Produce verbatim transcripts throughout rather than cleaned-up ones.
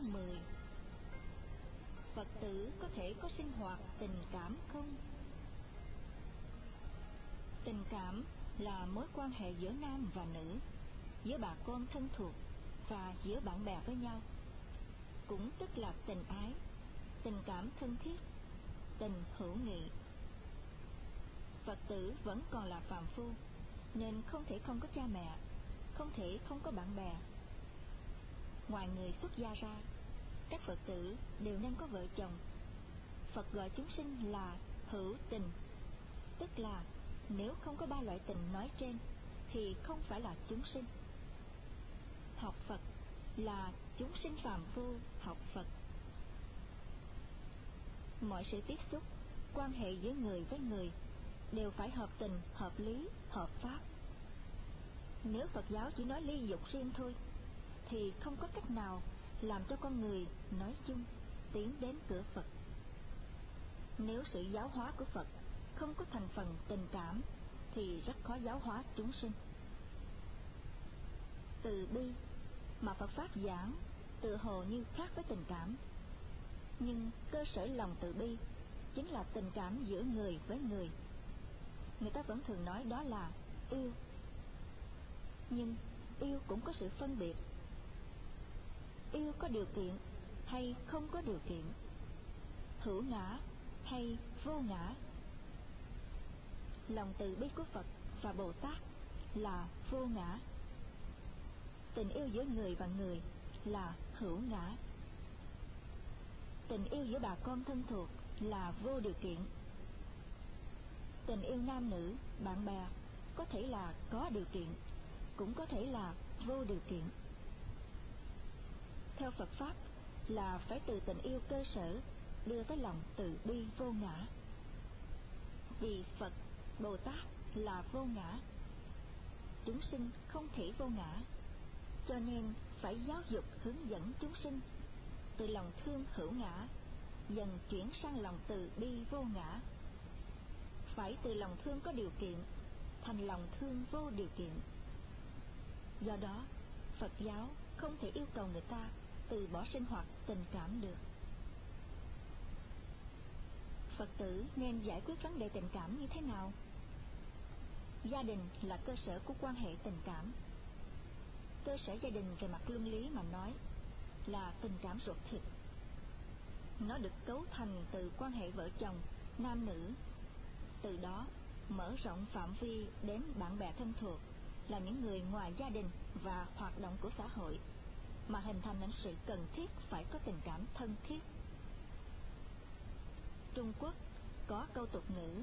Chương mười. Phật tử có thể có sinh hoạt tình cảm không? Tình cảm là mối quan hệ giữa nam và nữ, giữa bà con thân thuộc và giữa bạn bè với nhau, cũng tức là tình ái, tình cảm thân thiết, tình hữu nghị. Phật tử vẫn còn là phàm phu, nên không thể không có cha mẹ, không thể không có bạn bè. Ngoài người xuất gia ra, các Phật tử đều nên có vợ chồng. Phật gọi chúng sinh là hữu tình, tức là nếu không có ba loại tình nói trên thì không phải là chúng sinh. Học Phật là chúng sinh phàm phu học Phật. Mọi sự tiếp xúc, quan hệ giữa người với người đều phải hợp tình, hợp lý, hợp pháp. Nếu Phật giáo chỉ nói ly dục riêng thôi thì không có cách nào làm cho con người nói chung tiến đến cửa Phật. Nếu sự giáo hóa của Phật không có thành phần tình cảm thì rất khó giáo hóa chúng sinh. Từ bi mà Phật pháp giảng tự hồ như khác với tình cảm, nhưng cơ sở lòng từ bi chính là tình cảm giữa người với người. Người ta vẫn thường nói đó là yêu, nhưng yêu cũng có sự phân biệt. Yêu có điều kiện hay không có điều kiện, hữu ngã hay vô ngã. Lòng từ bi của Phật và Bồ Tát là vô ngã. Tình yêu giữa người và người là hữu ngã. Tình yêu giữa bà con thân thuộc là vô điều kiện. Tình yêu nam nữ, bạn bè có thể là có điều kiện, cũng có thể là vô điều kiện. Theo Phật pháp là phải từ tình yêu cơ sở đưa tới lòng từ bi vô ngã. Vì Phật, Bồ Tát là vô ngã, chúng sinh không thể vô ngã, cho nên phải giáo dục hướng dẫn chúng sinh từ lòng thương hữu ngã dần chuyển sang lòng từ bi vô ngã. Phải từ lòng thương có điều kiện thành lòng thương vô điều kiện. Do đó, Phật giáo không thể yêu cầu người ta từ bỏ sinh hoạt tình cảm được. Phật tử nên giải quyết vấn đề tình cảm như thế nào? Gia đình là cơ sở của quan hệ tình cảm. Cơ sở gia đình về mặt luân lý mà nói là tình cảm ruột thịt. Nó được cấu thành từ quan hệ vợ chồng, nam nữ. Từ đó mở rộng phạm vi đến bạn bè thân thuộc, là những người ngoài gia đình và hoạt động của xã hội, mà hình thành nên sự cần thiết phải có tình cảm thân thiết. Trung Quốc có câu tục ngữ: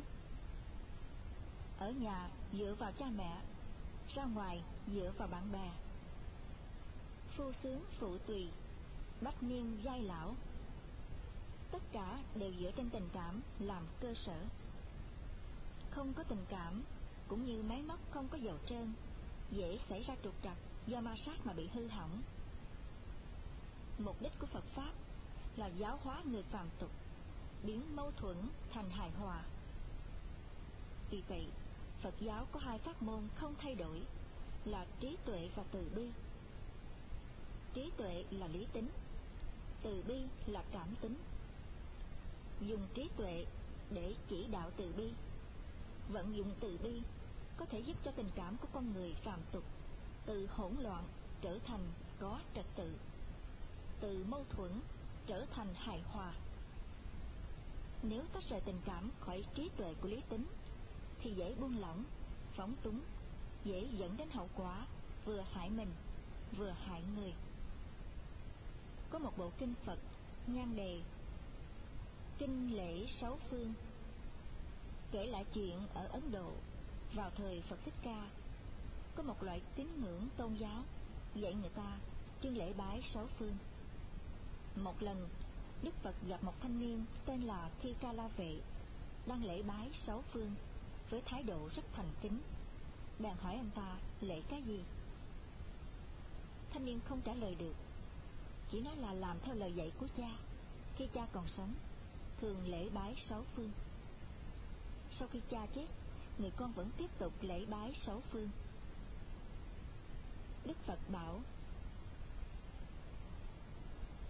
ở nhà dựa vào cha mẹ, ra ngoài dựa vào bạn bè. Phu sướng phụ tùy, bách niên giai lão. Tất cả đều dựa trên tình cảm làm cơ sở. Không có tình cảm cũng như máy móc không có dầu trơn, dễ xảy ra trục trặc do ma sát mà bị hư hỏng. Mục đích của Phật pháp là giáo hóa người phàm tục, biến mâu thuẫn thành hài hòa. Vì vậy, Phật giáo có hai pháp môn không thay đổi là trí tuệ và từ bi. Trí tuệ là lý tính, từ bi là cảm tính. Dùng trí tuệ để chỉ đạo từ bi, vận dụng từ bi có thể giúp cho tình cảm của con người phàm tục từ hỗn loạn trở thành có trật tự, từ mâu thuẫn trở thành hài hòa. Nếu tách rời tình cảm khỏi trí tuệ của lý tính thì dễ buông lỏng, phóng túng, dễ dẫn đến hậu quả vừa hại mình vừa hại người. Có một bộ kinh Phật nhan đề Kinh lễ sáu phương, kể lại chuyện ở Ấn Độ vào thời Phật Thích Ca, có một loại tín ngưỡng tôn giáo dạy người ta chương lễ bái sáu phương. Một lần, Đức Phật gặp một thanh niên tên là Thi Ca La Vệ đang lễ bái sáu phương với thái độ rất thành kính. Bèn hỏi anh ta lễ cái gì. Thanh niên không trả lời được, chỉ nói là làm theo lời dạy của cha. Khi cha còn sống, thường lễ bái sáu phương. Sau khi cha chết, người con vẫn tiếp tục lễ bái sáu phương. Đức Phật bảo: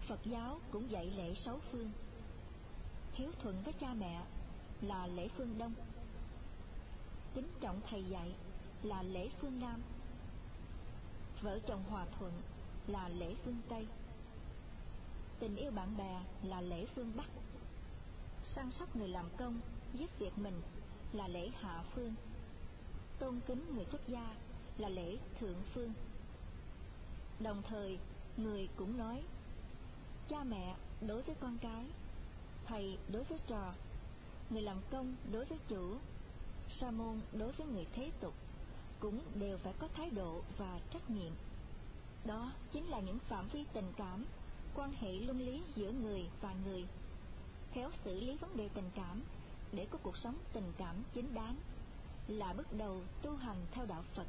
Phật giáo cũng dạy lễ sáu phương. Hiếu thuận với cha mẹ là lễ phương Đông, kính trọng thầy dạy là lễ phương Nam, vợ chồng hòa thuận là lễ phương Tây, tình yêu bạn bè là lễ phương Bắc, săn sóc người làm công giúp việc mình là lễ hạ phương, tôn kính người xuất gia là lễ thượng phương. Đồng thời, người cũng nói, cha mẹ đối với con cái, thầy đối với trò, người làm công đối với chủ, sa môn đối với người thế tục cũng đều phải có thái độ và trách nhiệm. Đó chính là những phạm vi tình cảm, quan hệ luân lý giữa người và người. Khéo xử lý vấn đề tình cảm để có cuộc sống tình cảm chính đáng là bước đầu tu hành theo đạo Phật.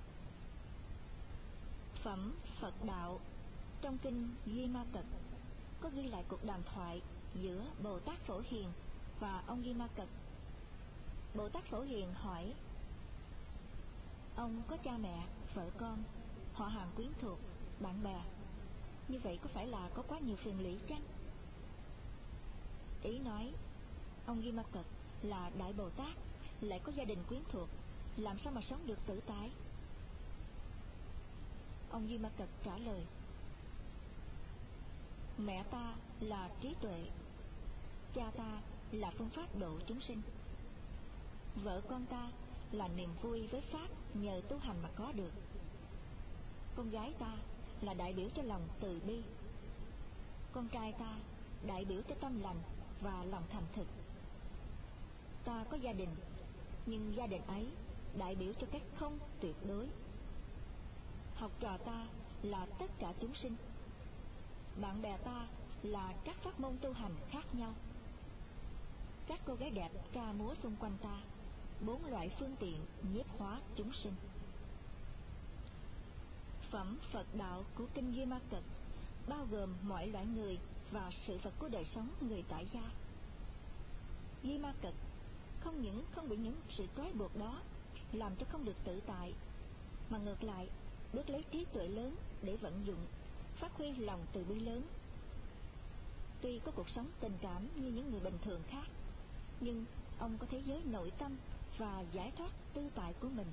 Phẩm Phật đạo trong kinh Duy Ma Cật có ghi lại cuộc đàm thoại giữa Bồ Tát Phổ Hiền và ông Duy Ma Cật. Bồ Tát Phổ Hiền hỏi: ông có cha mẹ, vợ con, họ hàng quyến thuộc, bạn bè, như vậy có phải là có quá nhiều phiền lụy chăng? Ý nói, ông Duy Ma Cật là Đại Bồ Tát, lại có gia đình quyến thuộc, làm sao mà sống được tự tại? Ông Duy Ma Cật trả lời: mẹ ta là trí tuệ, cha ta là phương pháp độ chúng sinh, vợ con ta là niềm vui với pháp nhờ tu hành mà có được, con gái ta là đại biểu cho lòng từ bi, con trai ta đại biểu cho tâm lành và lòng thành thực. Ta có gia đình, nhưng gia đình ấy đại biểu cho cái không tuyệt đối. Học trò ta là tất cả chúng sinh, bạn bè ta là các pháp môn tu hành khác nhau. Các cô gái đẹp ca múa xung quanh ta, bốn loại phương tiện nhiếp hóa chúng sinh. Phẩm Phật đạo của kinh Duy Ma Cật bao gồm mọi loại người và sự vật của đời sống người tại gia. Duy Ma Cật không những không bị những sự trói buộc đó làm cho không được tự tại, mà ngược lại bước lấy trí tuệ lớn để vận dụng, phát huy lòng từ bi lớn. Tuy có cuộc sống tình cảm như những người bình thường khác, nhưng ông có thế giới nội tâm và giải thoát tư tại của mình.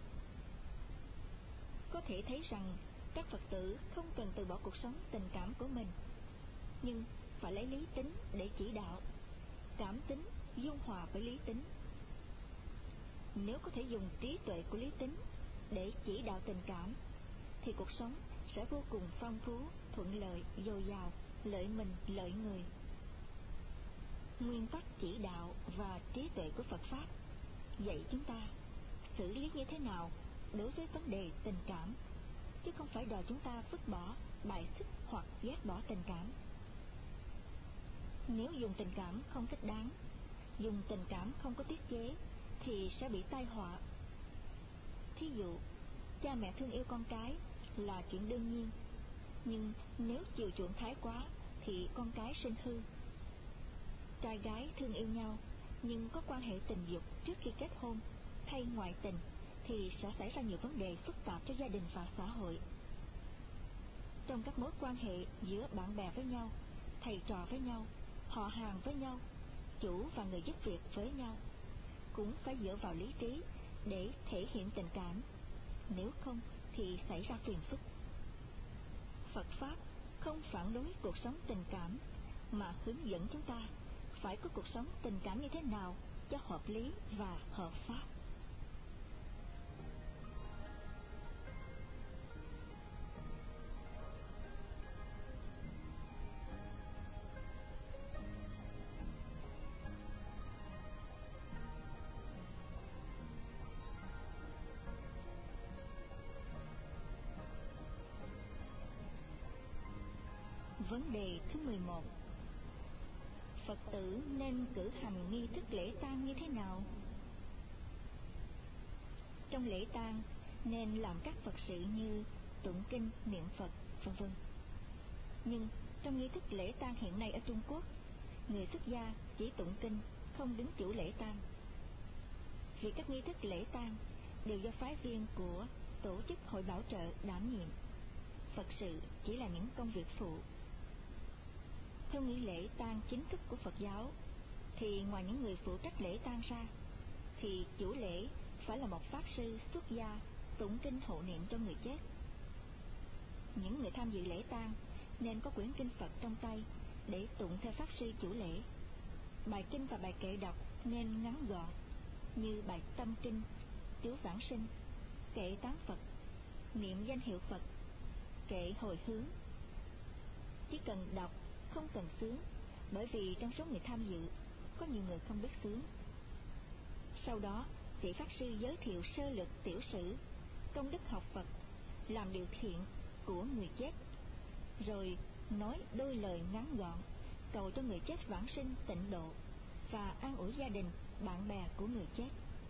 Có thể thấy rằng các Phật tử không cần từ bỏ cuộc sống tình cảm của mình, nhưng phải lấy lý tính để chỉ đạo, cảm tính dung hòa với lý tính. Nếu có thể dùng trí tuệ của lý tính để chỉ đạo tình cảm, thì cuộc sống sẽ vô cùng phong phú, thuận lợi, dồi dào, lợi mình, lợi người. Nguyên tắc chỉ đạo và trí tuệ của Phật Pháp dạy chúng ta xử lý như thế nào đối với vấn đề tình cảm, chứ không phải đòi chúng ta vứt bỏ, bài xích hoặc ghét bỏ tình cảm. Nếu dùng tình cảm không thích đáng, dùng tình cảm không có tiết chế, thì sẽ bị tai họa. Thí dụ, cha mẹ thương yêu con cái là chuyện đương nhiên, nhưng nếu chiều chuộng thái quá thì con cái sinh hư. Trai gái thương yêu nhau nhưng có quan hệ tình dục trước khi kết hôn hay ngoại tình thì sẽ xảy ra nhiều vấn đề phức tạp cho gia đình và xã hội. Trong các mối quan hệ giữa bạn bè với nhau, thầy trò với nhau, họ hàng với nhau, chủ và người giúp việc với nhau, cũng phải dựa vào lý trí để thể hiện tình cảm, nếu không thì xảy ra phiền phức. Phật Pháp không phản đối cuộc sống tình cảm, mà hướng dẫn chúng ta phải có cuộc sống tình cảm như thế nào cho hợp lý và hợp pháp. Vấn đề thứ mười một. Phật tử nên cử hành nghi thức lễ tang như thế nào? Trong lễ tang nên làm các Phật sự như tụng kinh, niệm Phật, vân vân. Nhưng trong nghi thức lễ tang hiện nay ở Trung Quốc, người xuất gia chỉ tụng kinh, không đứng chủ lễ tang. Vì các nghi thức lễ tang đều do phái viên của tổ chức hội bảo trợ đảm nhiệm, Phật sự chỉ là những công việc phụ. Theo nghi lễ tang chính thức của Phật giáo, thì ngoài những người phụ trách lễ tang ra, thì chủ lễ phải là một pháp sư xuất gia tụng kinh hộ niệm cho người chết. Những người tham dự lễ tang nên có quyển kinh Phật trong tay để tụng theo pháp sư chủ lễ. Bài kinh và bài kệ đọc nên ngắn gọn, như bài tâm kinh, chú vãng sinh, kệ tán Phật, niệm danh hiệu Phật, kệ hồi hướng. Chỉ cần đọc, không cần xướng, bởi vì trong số người tham dự có nhiều người không biết xướng. Sau đó, vị pháp sư giới thiệu sơ lược tiểu sử, công đức học Phật, làm điều thiện của người chết, rồi nói đôi lời ngắn gọn, cầu cho người chết vãng sinh tịnh độ và an ủi gia đình, bạn bè của người chết.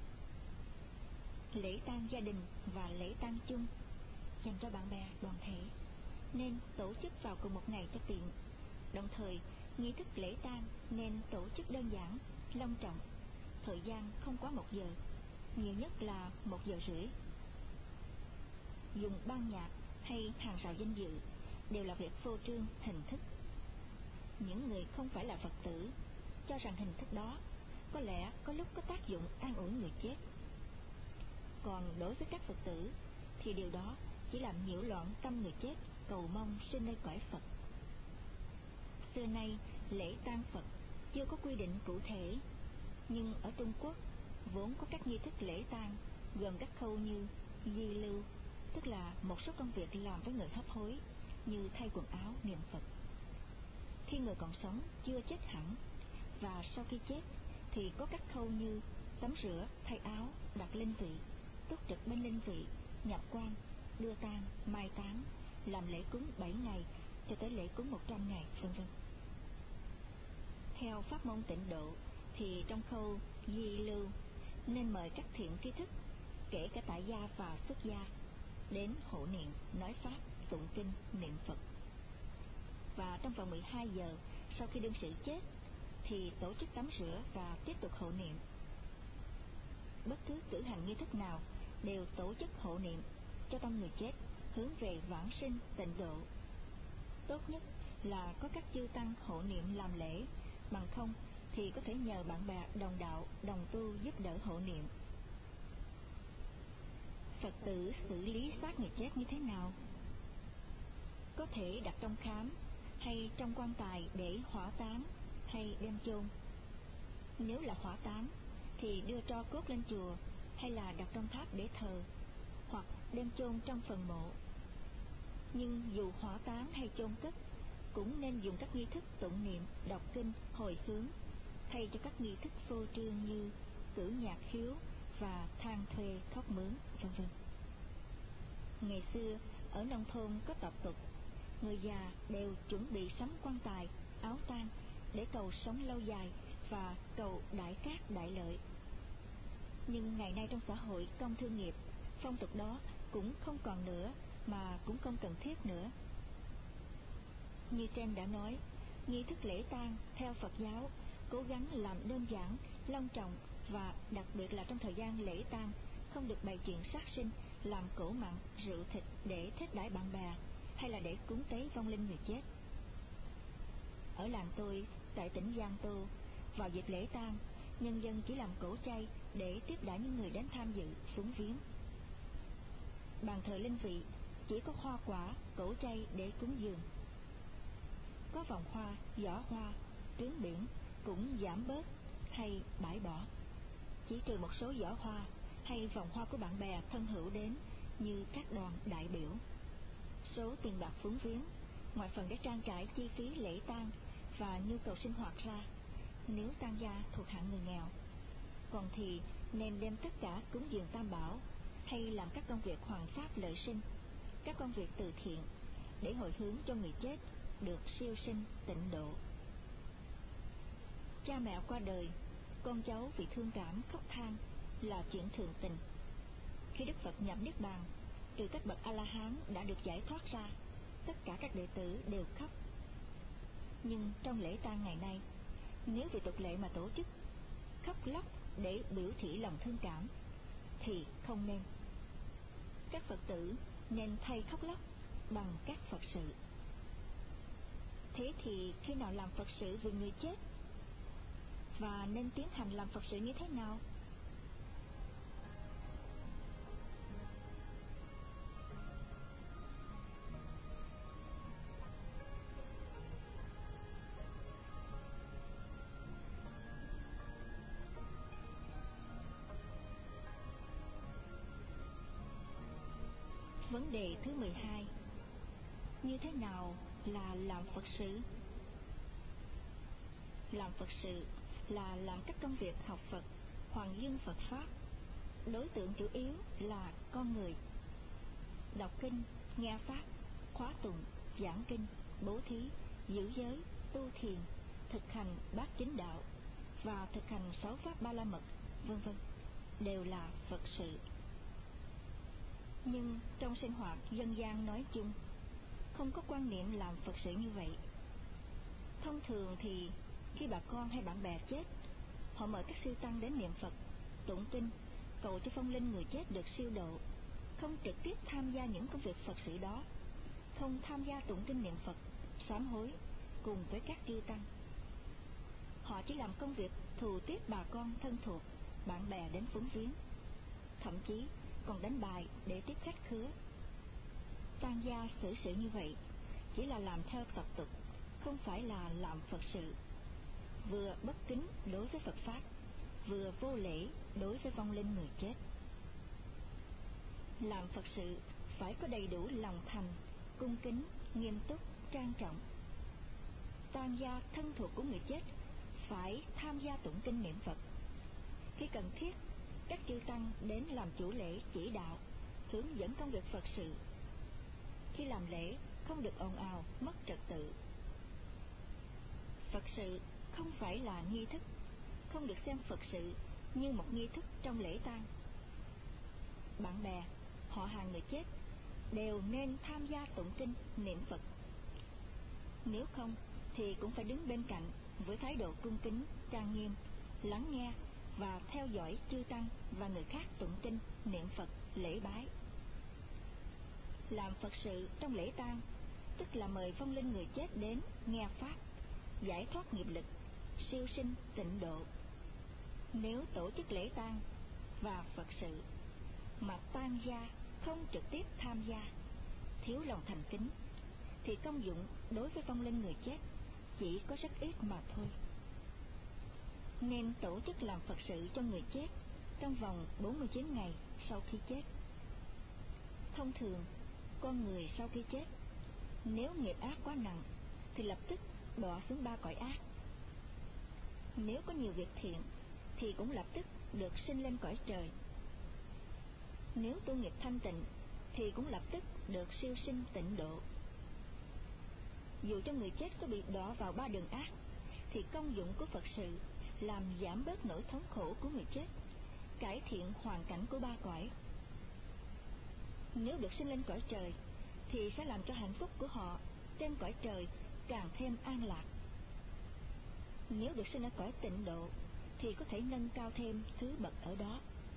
Lễ tang gia đình và lễ tang chung dành cho bạn bè đoàn thể nên tổ chức vào cùng một ngày cho tiện. Đồng thời, nghi thức lễ tang nên tổ chức đơn giản, long trọng, thời gian không quá một giờ, nhiều nhất là một giờ rưỡi. Dùng ban nhạc hay hàng rào danh dự đều là việc phô trương hình thức. Những người không phải là Phật tử cho rằng hình thức đó có lẽ có lúc có tác dụng an ủi người chết. Còn đối với các Phật tử thì điều đó chỉ làm nhiễu loạn tâm người chết cầu mong sinh nơi cõi Phật. Xưa nay lễ tang Phật chưa có quy định cụ thể, nhưng ở Trung Quốc vốn có các nghi thức lễ tang gồm các khâu như di lưu, tức là một số công việc làm với người hấp hối như thay quần áo, niệm Phật. Khi người còn sống chưa chết hẳn, và sau khi chết thì có các khâu như tắm rửa, thay áo, đặt linh vị, túc trực bên linh vị, nhập quan, đưa tang, mai táng, làm lễ cúng bảy ngày cho tới lễ cúng một trăm ngày, vân vân. Theo pháp môn tịnh độ thì trong khâu di lưu nên mời các thiện tri thức, kể cả tại gia và xuất gia, đến hộ niệm, nói pháp, tụng kinh, niệm Phật. Và trong vòng mười hai giờ sau khi đương sự chết thì tổ chức tắm rửa và tiếp tục hộ niệm. Bất cứ cử hành nghi thức nào đều tổ chức hộ niệm cho tâm người chết hướng về vãng sinh tịnh độ. Tốt nhất là có các chư tăng hộ niệm làm lễ, bằng không thì có thể nhờ bạn bè đồng đạo, đồng tu giúp đỡ hộ niệm. Phật tử xử lý xác người chết như thế nào? Có thể đặt trong khám hay trong quan tài để hỏa táng hay đem chôn. Nếu là hỏa táng thì đưa tro cốt lên chùa hay là đặt trong tháp để thờ, hoặc đem chôn trong phần mộ. Nhưng dù hỏa táng hay chôn cất cũng nên dùng các nghi thức tụng niệm, đọc kinh, hồi hướng, thay cho các nghi thức phô trương như cử nhạc khiếu và than thuê khóc mướn, vân vân. Ngày xưa ở nông thôn có tập tục người già đều chuẩn bị sắm quan tài, áo tang để cầu sống lâu dài và cầu đại cát đại lợi. Nhưng ngày nay trong xã hội công thương nghiệp, phong tục đó cũng không còn nữa, mà cũng không cần thiết nữa. Như trên đã nói, nghi thức lễ tang theo Phật giáo cố gắng làm đơn giản, long trọng, và đặc biệt là trong thời gian lễ tang không được bày chuyện sát sinh, làm cỗ mặn, rượu thịt để thết đãi bạn bè hay là để cúng tế vong linh người chết. Ở làng tôi tại tỉnh Giang Tô, vào dịp lễ tang, nhân dân chỉ làm cỗ chay để tiếp đãi những người đến tham dự, phúng viếng. Bàn thờ linh vị chỉ có hoa quả, cỗ chay để cúng dường. Có vòng hoa, giỏ hoa, trướng biển cũng giảm bớt hay bãi bỏ, chỉ trừ một số giỏ hoa hay vòng hoa của bạn bè thân hữu đến như các đoàn đại biểu. Số tiền bạc phúng viếng, ngoài phần để trang trải chi phí lễ tang và nhu cầu sinh hoạt ra, nếu tang gia thuộc hạng người nghèo, còn thì nên đem tất cả cúng dường tam bảo hay làm các công việc hoằng pháp lợi sinh, các công việc từ thiện để hồi hướng cho người chết được siêu sinh tịnh độ. Cha mẹ qua đời, con cháu vì thương cảm khóc than là chuyện thường tình. Khi Đức Phật nhập niết bàn, trừ các bậc A La Hán đã được giải thoát ra, tất cả các đệ tử đều khóc. Nhưng trong lễ tang ngày nay, nếu vì tục lệ mà tổ chức khóc lóc để biểu thị lòng thương cảm thì không nên. Các Phật tử nên thay khóc lóc bằng các Phật sự. Thế thì khi nào làm Phật sự vì người chết? Và nên tiến hành làm Phật sự như thế nào? Vấn đề thứ mười hai. Như thế nào là làm Phật sự? Làm Phật sự là làm các công việc học Phật, hoàng dương Phật Pháp. Đối tượng chủ yếu là con người. Đọc kinh, nghe Pháp, khóa tụng, giảng kinh, bố thí, giữ giới, tu thiền, thực hành bát chánh đạo và thực hành sáu pháp ba la mật, vân vân đều là Phật sự. Nhưng trong sinh hoạt dân gian nói chung, không có quan niệm làm Phật sự như vậy. Thông thường thì khi bà con hay bạn bè chết, họ mời các sư tăng đến niệm Phật, tụng kinh, cầu cho phong linh người chết được siêu độ, không trực tiếp tham gia những công việc Phật sự đó, không tham gia tụng kinh niệm Phật, sám hối cùng với các chư tăng. Họ chỉ làm công việc thù tiếp bà con thân thuộc, bạn bè đến phúng viếng, thậm chí còn đánh bài để tiếp khách khứa. Tang gia xử sự như vậy chỉ là làm theo tập tục, không phải là làm Phật sự, vừa bất kính đối với Phật Pháp, vừa vô lễ đối với vong linh người chết. Làm Phật sự phải có đầy đủ lòng thành, cung kính, nghiêm túc, trang trọng. Tang gia thân thuộc của người chết phải tham gia tụng kinh niệm Phật. Khi cần thiết, các chư tăng đến làm chủ lễ chỉ đạo, hướng dẫn công việc Phật sự. Khi làm lễ không được ồn ào, mất trật tự. Phật sự không phải là nghi thức, không được xem Phật sự như một nghi thức trong lễ tang. Bạn bè, họ hàng người chết đều nên tham gia tụng kinh niệm Phật. Nếu không thì cũng phải đứng bên cạnh với thái độ cung kính, trang nghiêm, lắng nghe và theo dõi chư tăng và người khác tụng kinh niệm Phật, lễ bái. Làm Phật sự trong lễ tang tức là mời phong linh người chết đến nghe Pháp, giải thoát nghiệp lực, siêu sinh tịnh độ. Nếu tổ chức lễ tang và Phật sự mà tang gia không trực tiếp tham gia, thiếu lòng thành kính, thì công dụng đối với vong linh người chết chỉ có rất ít mà thôi. Nên tổ chức làm Phật sự cho người chết trong vòng bốn mươi chín ngày sau khi chết. Thông thường, con người sau khi chết, nếu nghiệp ác quá nặng thì lập tức đọa xuống ba cõi ác. Nếu có nhiều việc thiện thì cũng lập tức được sinh lên cõi trời. Nếu tu nghiệp thanh tịnh thì cũng lập tức được siêu sinh tịnh độ. Dù cho người chết có bị đọa vào ba đường ác, thì công dụng của Phật sự làm giảm bớt nỗi thống khổ của người chết, cải thiện hoàn cảnh của ba cõi. Nếu được sinh lên cõi trời thì sẽ làm cho hạnh phúc của họ trên cõi trời càng thêm an lạc. Nếu được sinh ở cõi tịnh độ thì có thể nâng cao thêm thứ bậc ở đó.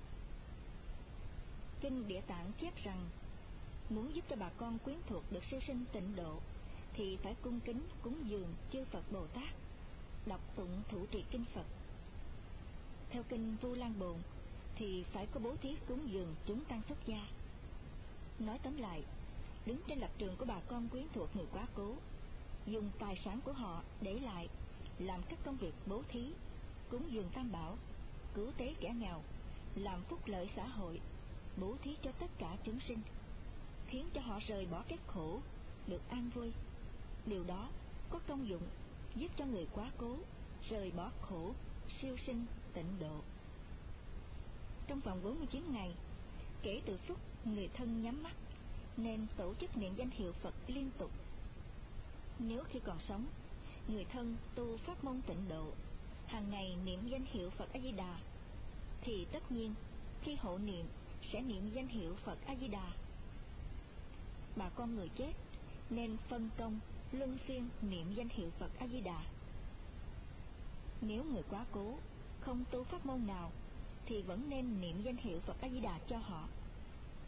Kinh Địa Tạng chép rằng, muốn giúp cho bà con quyến thuộc được siêu sinh tịnh độ thì phải cung kính cúng dường chư Phật Bồ Tát, đọc tụng thủ trì kinh Phật. Theo kinh Vu Lan Bồn thì phải có bố thí cúng dường chúng tăng xuất gia. Nói tóm lại, đứng trên lập trường của bà con quyến thuộc người quá cố, dùng tài sản của họ để lại làm các công việc bố thí, cúng dường tam bảo, cứu tế kẻ nghèo, làm phúc lợi xã hội, bố thí cho tất cả chúng sinh, khiến cho họ rời bỏ cái khổ, được an vui. Điều đó có công dụng giúp cho người quá cố rời bỏ khổ, siêu sinh tịnh độ. Trong vòng bốn mươi chín ngày kể từ phút người thân nhắm mắt, nên tổ chức niệm danh hiệu Phật liên tục. Nếu khi còn sống, người thân tu pháp môn tịnh độ, hàng ngày niệm danh hiệu Phật A Di Đà, thì tất nhiên khi hộ niệm sẽ niệm danh hiệu Phật A Di Đà. Bà con người chết nên phân công luân phiên niệm danh hiệu Phật A Di Đà. Nếu người quá cố không tu pháp môn nào thì vẫn nên niệm danh hiệu Phật A Di Đà cho họ.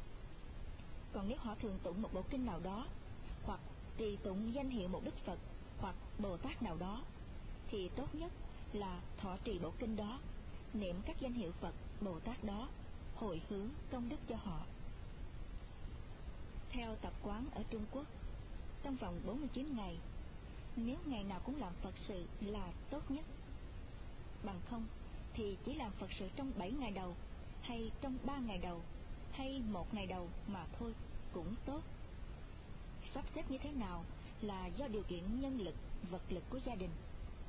Còn nếu họ thường tụng một bộ kinh nào đó hoặc trì tụng danh hiệu một đức Phật hoặc Bồ Tát nào đó, thì tốt nhất là thọ trì bộ kinh đó, niệm các danh hiệu Phật, Bồ Tát đó, hồi hướng công đức cho họ. Theo tập quán ở Trung Quốc, trong vòng bốn mươi chín ngày, nếu ngày nào cũng làm Phật sự là tốt nhất. Bằng không thì chỉ làm Phật sự trong bảy ngày đầu, hay trong ba ngày đầu, hay một ngày đầu mà thôi cũng tốt. Sắp xếp như thế nào là do điều kiện nhân lực, vật lực của gia đình.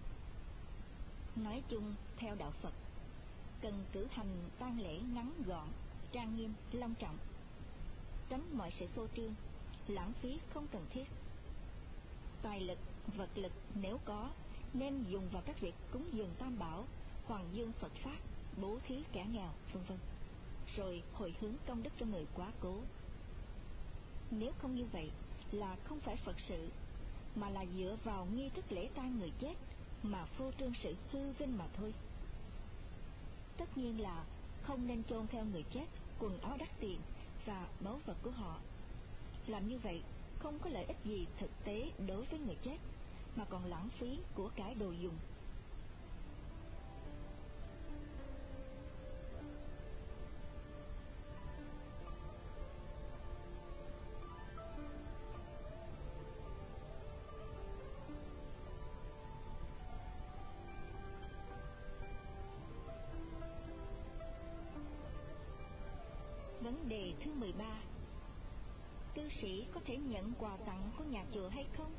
Nói chung theo đạo Phật, cần cử hành tang lễ ngắn gọn, trang nghiêm, long trọng, tránh mọi sự phô trương, lãng phí không cần thiết. Tài lực, vật lực nếu có, nên dùng vào các việc cúng dường Tam Bảo, hoàng dương Phật pháp, bố thí kẻ nghèo, vân vân, rồi hồi hướng công đức cho người quá cố. Nếu không như vậy là không phải Phật sự, mà là dựa vào nghi thức lễ tang người chết mà phô trương sự hư vinh mà thôi. Tất nhiên là không nên chôn theo người chết quần áo đắt tiền và báu vật của họ. Làm như vậy không có lợi ích gì thực tế đối với người chết, mà còn lãng phí của cải đồ dùng. Vấn đề thứ mười ba. Cư sĩ có thể nhận quà tặng của nhà chùa hay không?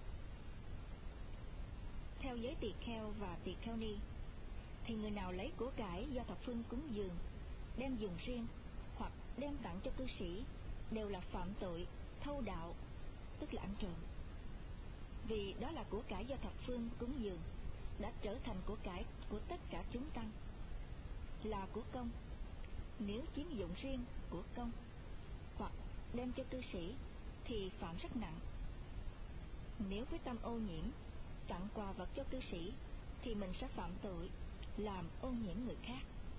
Theo giới tỳ kheo và tỳ kheo ni, thì người nào lấy của cải do thập phương cúng dường, đem dùng riêng hoặc đem tặng cho cư sĩ đều là phạm tội thâu đạo, tức là ăn trộm. Vì đó là của cải do thập phương cúng dường, đã trở thành của cải của tất cả chúng tăng, là của công. Nếu chiếm dụng riêng của công hoặc đem cho cư sĩ thì phạm rất nặng. Nếu với tâm ô nhiễm tặng quà vật cho cư sĩ thì mình sẽ phạm tội làm ô nhiễm người khác.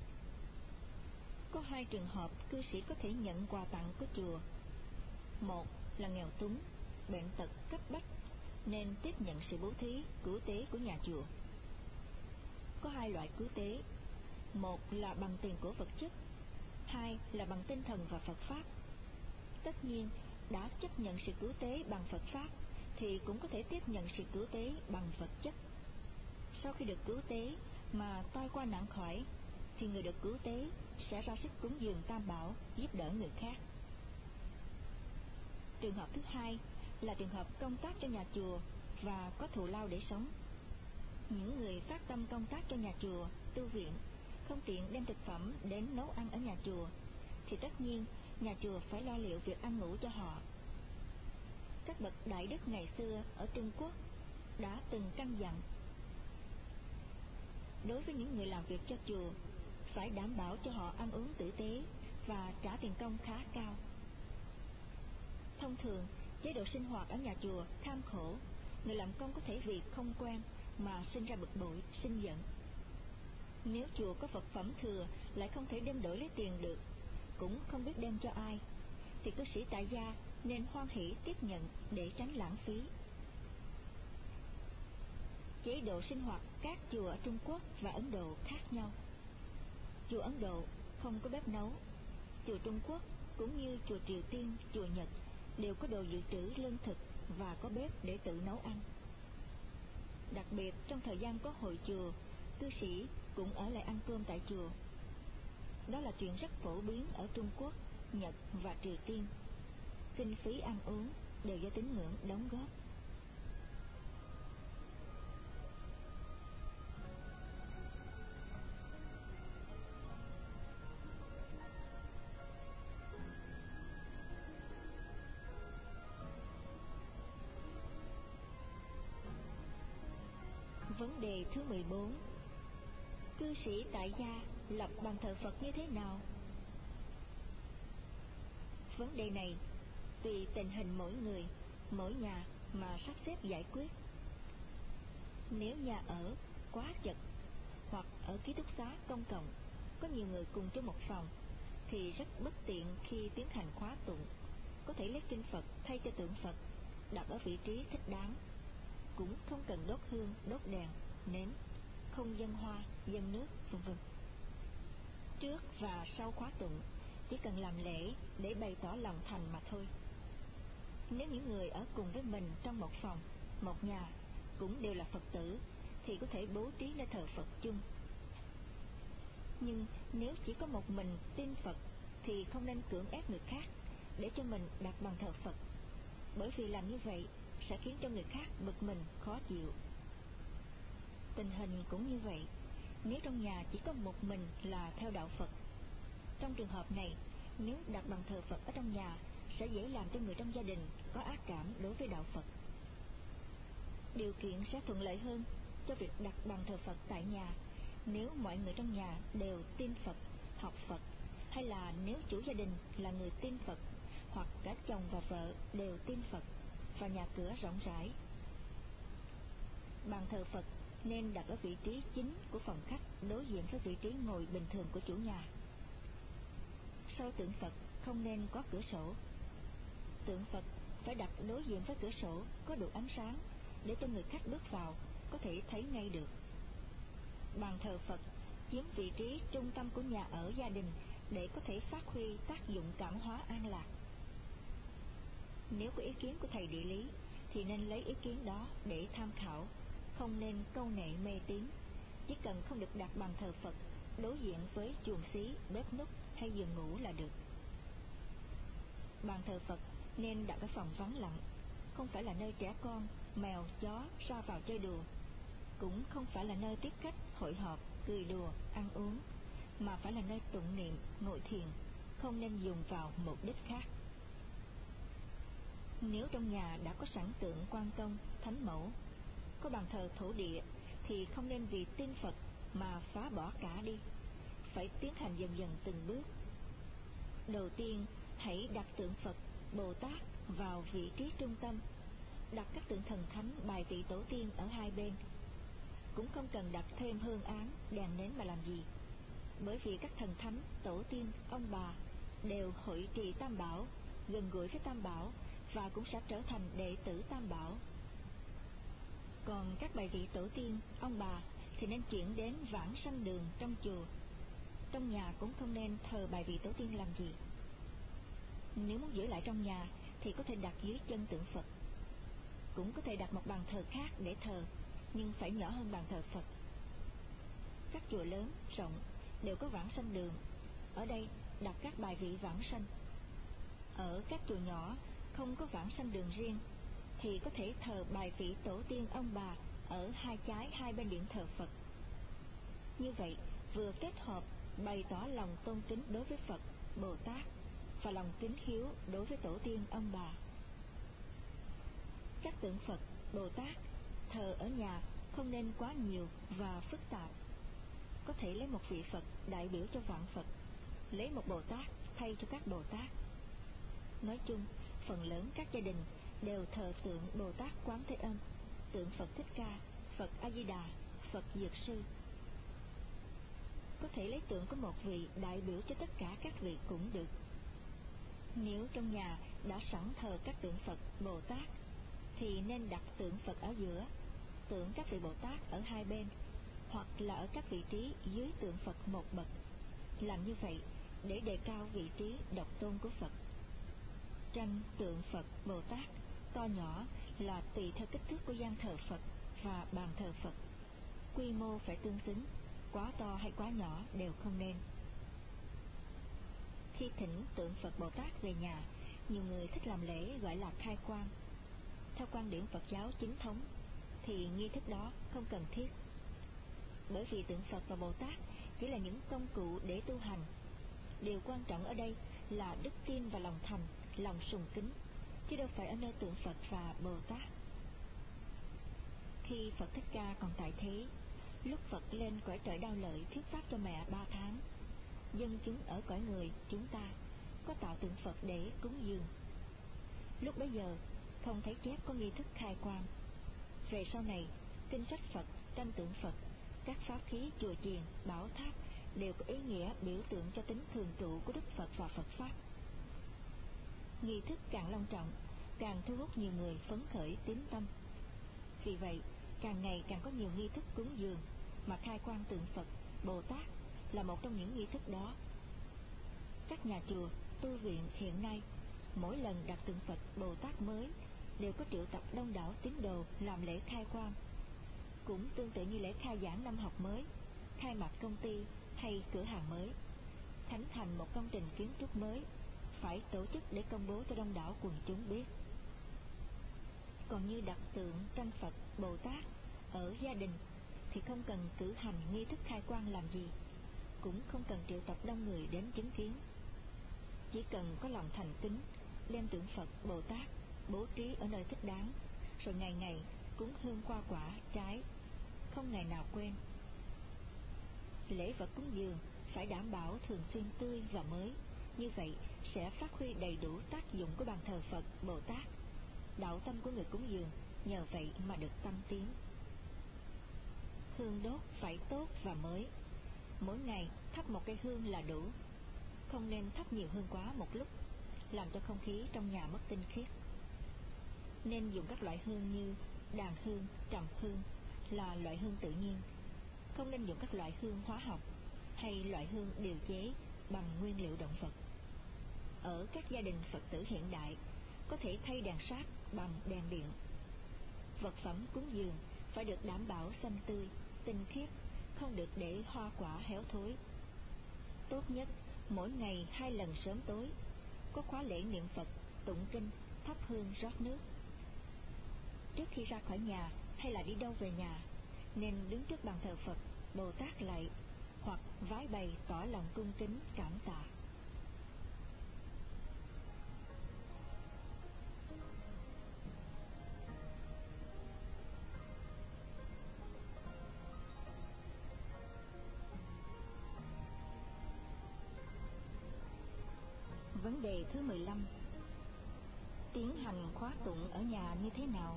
Có hai trường hợp cư sĩ có thể nhận quà tặng của chùa. Một là nghèo túng, bệnh tật cấp bách nên tiếp nhận sự bố thí, cứu tế của nhà chùa. Có hai loại cứu tế, một là bằng tiền của vật chất, hai là bằng tinh thần và Phật pháp. Tất nhiên, đã chấp nhận sự cứu tế bằng Phật pháp thì cũng có thể tiếp nhận sự cứu tế bằng vật chất. Sau khi được cứu tế mà tai qua nạn khỏi, thì người được cứu tế sẽ ra sức cúng dường Tam Bảo, giúp đỡ người khác. Trường hợp thứ hai là trường hợp công tác cho nhà chùa và có thù lao để sống. Những người phát tâm công tác cho nhà chùa, tu viện, không tiện đem thực phẩm đến nấu ăn ở nhà chùa, thì tất nhiên nhà chùa phải lo liệu việc ăn ngủ cho họ. Các bậc đại đức ngày xưa ở Trung Quốc đã từng căn dặn, đối với những người làm việc cho chùa, phải đảm bảo cho họ ăn uống tử tế và trả tiền công khá cao. Thông thường, chế độ sinh hoạt ở nhà chùa kham khổ, người làm công có thể vì không quen mà sinh ra bực bội, sinh giận. Nếu chùa có vật phẩm thừa lại không thể đem đổi lấy tiền được, cũng không biết đem cho ai, thì cư sĩ tại gia nên hoan hỷ tiếp nhận để tránh lãng phí. Chế độ sinh hoạt các chùa ở Trung Quốc và Ấn Độ khác nhau. Chùa Ấn Độ không có bếp nấu. Chùa Trung Quốc cũng như chùa Triều Tiên, chùa Nhật đều có đồ dự trữ lương thực và có bếp để tự nấu ăn. Đặc biệt trong thời gian có hội chùa, cư sĩ cũng ở lại ăn cơm tại chùa. Đó là chuyện rất phổ biến ở Trung Quốc, Nhật và Triều Tiên. Kinh phí ăn uống đều do tín ngưỡng đóng góp. Vấn đề thứ mười bốn. Cư sĩ tại gia lập bàn thờ Phật như thế nào? Vấn đề này tùy tình hình mỗi người, mỗi nhà mà sắp xếp giải quyết. Nếu nhà ở quá chật hoặc ở ký túc xá công cộng có nhiều người cùng trong một phòng thì rất bất tiện khi tiến hành khóa tụng. Có thể lấy kinh Phật thay cho tượng Phật, đặt ở vị trí thích đáng. cũng không cần đốt hương, đốt đèn, nến, không dâng hoa, dâng nước, vân vân. Trước và sau khóa tụng chỉ cần làm lễ để bày tỏ lòng thành mà thôi. Nếu những người ở cùng với mình trong một phòng, một nhà cũng đều là Phật tử thì có thể bố trí nơi thờ Phật chung. Nhưng nếu chỉ có một mình tin Phật thì không nên cưỡng ép người khác để cho mình đặt bàn thờ Phật, bởi vì làm như vậy sẽ khiến cho người khác bực mình, khó chịu. Tình hình cũng như vậy, nếu trong nhà chỉ có một mình là theo đạo Phật, trong trường hợp này, nếu đặt bàn thờ Phật ở trong nhà sẽ dễ làm cho người trong gia đình có ác cảm đối với đạo Phật. Điều kiện sẽ thuận lợi hơn cho việc đặt bàn thờ Phật tại nhà nếu mọi người trong nhà đều tin Phật, học Phật, hay là nếu chủ gia đình là người tin Phật, hoặc cả chồng và vợ đều tin Phật, và nhà cửa rộng rãi. Bàn thờ Phật nên đặt ở vị trí chính của phòng khách, đối diện với vị trí ngồi bình thường của chủ nhà. Sau tượng Phật không nên có cửa sổ. Tượng Phật phải đặt đối diện với cửa sổ có đủ ánh sáng để cho người khách bước vào có thể thấy ngay được. Bàn thờ Phật chiếm vị trí trung tâm của nhà ở gia đình để có thể phát huy tác dụng cảm hóa an lạc. Nếu có ý kiến của thầy địa lý thì nên lấy ý kiến đó để tham khảo, không nên câu nệ mê tín. Chỉ cần không được đặt bàn thờ Phật đối diện với chuồng xí, bếp núc hay giường ngủ là được. Bàn thờ Phật nên đặt ở phòng vắng lặng, không phải là nơi trẻ con, mèo, chó ra vào chơi đùa, cũng không phải là nơi tiếp khách, hội họp, cười đùa, ăn uống, mà phải là nơi tụng niệm, ngồi thiền, không nên dùng vào mục đích khác. Nếu trong nhà đã có sẵn tượng Quan Công, Thánh Mẫu, có bàn thờ thổ địa thì không nên vì tin Phật mà phá bỏ cả đi, phải tiến hành dần dần từng bước. Đầu tiên, hãy đặt tượng Phật, Bồ Tát vào vị trí trung tâm, đặt các tượng thần thánh, bài vị tổ tiên ở hai bên. Cũng không cần đặt thêm hương án, đèn nến mà làm gì, bởi vì các thần thánh, tổ tiên, ông bà đều hội trì Tam Bảo, gần gũi với Tam Bảo và cũng sẽ trở thành đệ tử Tam Bảo. Còn các bài vị tổ tiên, ông bà thì nên chuyển đến Vãng Sanh Đường trong chùa. Trong nhà cũng không nên thờ bài vị tổ tiên làm gì. Nếu muốn giữ lại trong nhà thì có thể đặt dưới chân tượng Phật. Cũng có thể đặt một bàn thờ khác để thờ, nhưng phải nhỏ hơn bàn thờ Phật. Các chùa lớn, rộng đều có Vãng Sanh Đường, ở đây đặt các bài vị vãng sanh. Ở các chùa nhỏ không có Vãng Sanh Đường riêng thì có thể thờ bài vị tổ tiên ông bà ở hai trái hai bên điện thờ Phật. Như vậy vừa kết hợp bày tỏ lòng tôn kính đối với Phật, Bồ Tát và lòng kính hiếu đối với tổ tiên ông bà. Các tượng Phật, Bồ Tát thờ ở nhà không nên quá nhiều và phức tạp. Có thể lấy một vị Phật đại biểu cho vạn Phật, lấy một Bồ Tát thay cho các Bồ Tát. Nói chung, phần lớn các gia đình đều thờ tượng Bồ Tát Quán Thế Âm, tượng Phật Thích Ca, Phật A Di Đà, Phật Dược Sư. Có thể lấy tượng của một vị đại biểu cho tất cả các vị cũng được. Nếu trong nhà đã sẵn thờ các tượng Phật, Bồ Tát thì nên đặt tượng Phật ở giữa, tượng các vị Bồ Tát ở hai bên, hoặc là ở các vị trí dưới tượng Phật một bậc. Làm như vậy để đề cao vị trí độc tôn của Phật. Tranh tượng Phật, Bồ Tát to nhỏ là tùy theo kích thước của gian thờ Phật và bàn thờ Phật. Quy mô phải tương xứng, quá to hay quá nhỏ đều không nên. Khi thỉnh tượng Phật Bồ Tát về nhà, nhiều người thích làm lễ gọi là khai quang. Theo quan điểm Phật giáo chính thống thì nghi thức đó không cần thiết, bởi vì tượng Phật và Bồ Tát chỉ là những công cụ để tu hành. Điều quan trọng ở đây là đức tin và lòng thành, lòng sùng kính, chứ đâu phải ở nơi tượng Phật và Bồ Tát. Khi Phật Thích Ca còn tại thế, lúc Phật lên cõi trời Đao Lợi thuyết pháp cho mẹ ba tháng, dân chúng ở cõi người chúng ta có tạo tượng Phật để cúng dường. Lúc bấy giờ không thấy chép có nghi thức khai quang. Về sau này, kinh sách Phật, tranh tượng Phật, các pháp khí chùa chiền, bảo tháp đều có ý nghĩa biểu tượng cho tính thường trụ của Đức Phật và Phật pháp. Nghi thức càng long trọng, càng thu hút nhiều người phấn khởi tín tâm. Vì vậy, càng ngày càng có nhiều nghi thức cúng dường mà khai quang tượng Phật, Bồ Tát là một trong những nghi thức đó. Các nhà chùa, tu viện hiện nay, mỗi lần đặt tượng Phật, Bồ Tát mới đều có triệu tập đông đảo tín đồ làm lễ khai quang. Cũng tương tự như lễ khai giảng năm học mới, khai mạc công ty hay cửa hàng mới, khánh thành một công trình kiến trúc mới, phải tổ chức để công bố cho đông đảo quần chúng biết. Còn như đặt tượng tranh Phật, Bồ Tát ở gia đình thì không cần cử hành nghi thức khai quang làm gì, cũng không cần triệu tập đông người đến chứng kiến. Chỉ cần có lòng thành kính, đem tượng Phật, Bồ Tát bố trí ở nơi thích đáng, rồi ngày ngày cúng hương hoa quả, trái, không ngày nào quên. Lễ vật cúng dường phải đảm bảo thường xuyên tươi và mới, như vậy sẽ phát huy đầy đủ tác dụng của bàn thờ Phật, Bồ Tát. Đạo tâm của người cúng dường nhờ vậy mà được tăng tiến. Hương đốt phải tốt và mới, mỗi ngày thắp một cây hương là đủ, không nên thắp nhiều hương quá một lúc, làm cho không khí trong nhà mất tinh khiết. Nên dùng các loại hương như đàn hương, trầm hương là loại hương tự nhiên, không nên dùng các loại hương hóa học hay loại hương điều chế bằng nguyên liệu động vật. Ở các gia đình Phật tử hiện đại, có thể thay đèn sáp bằng đèn điện. Vật phẩm cúng dường phải được đảm bảo xanh tươi, tinh khiết, không được để hoa quả héo thối. Tốt nhất mỗi ngày hai lần sớm tối có khóa lễ niệm Phật, tụng kinh, thắp hương, rót nước. Trước khi ra khỏi nhà hay là đi đâu về nhà, nên đứng trước bàn thờ Phật, Bồ Tát lạy hoặc vái bày tỏ lòng cung kính cảm tạ. Vấn đề thứ mười lăm. Tiến hành khóa tụng ở nhà như thế nào?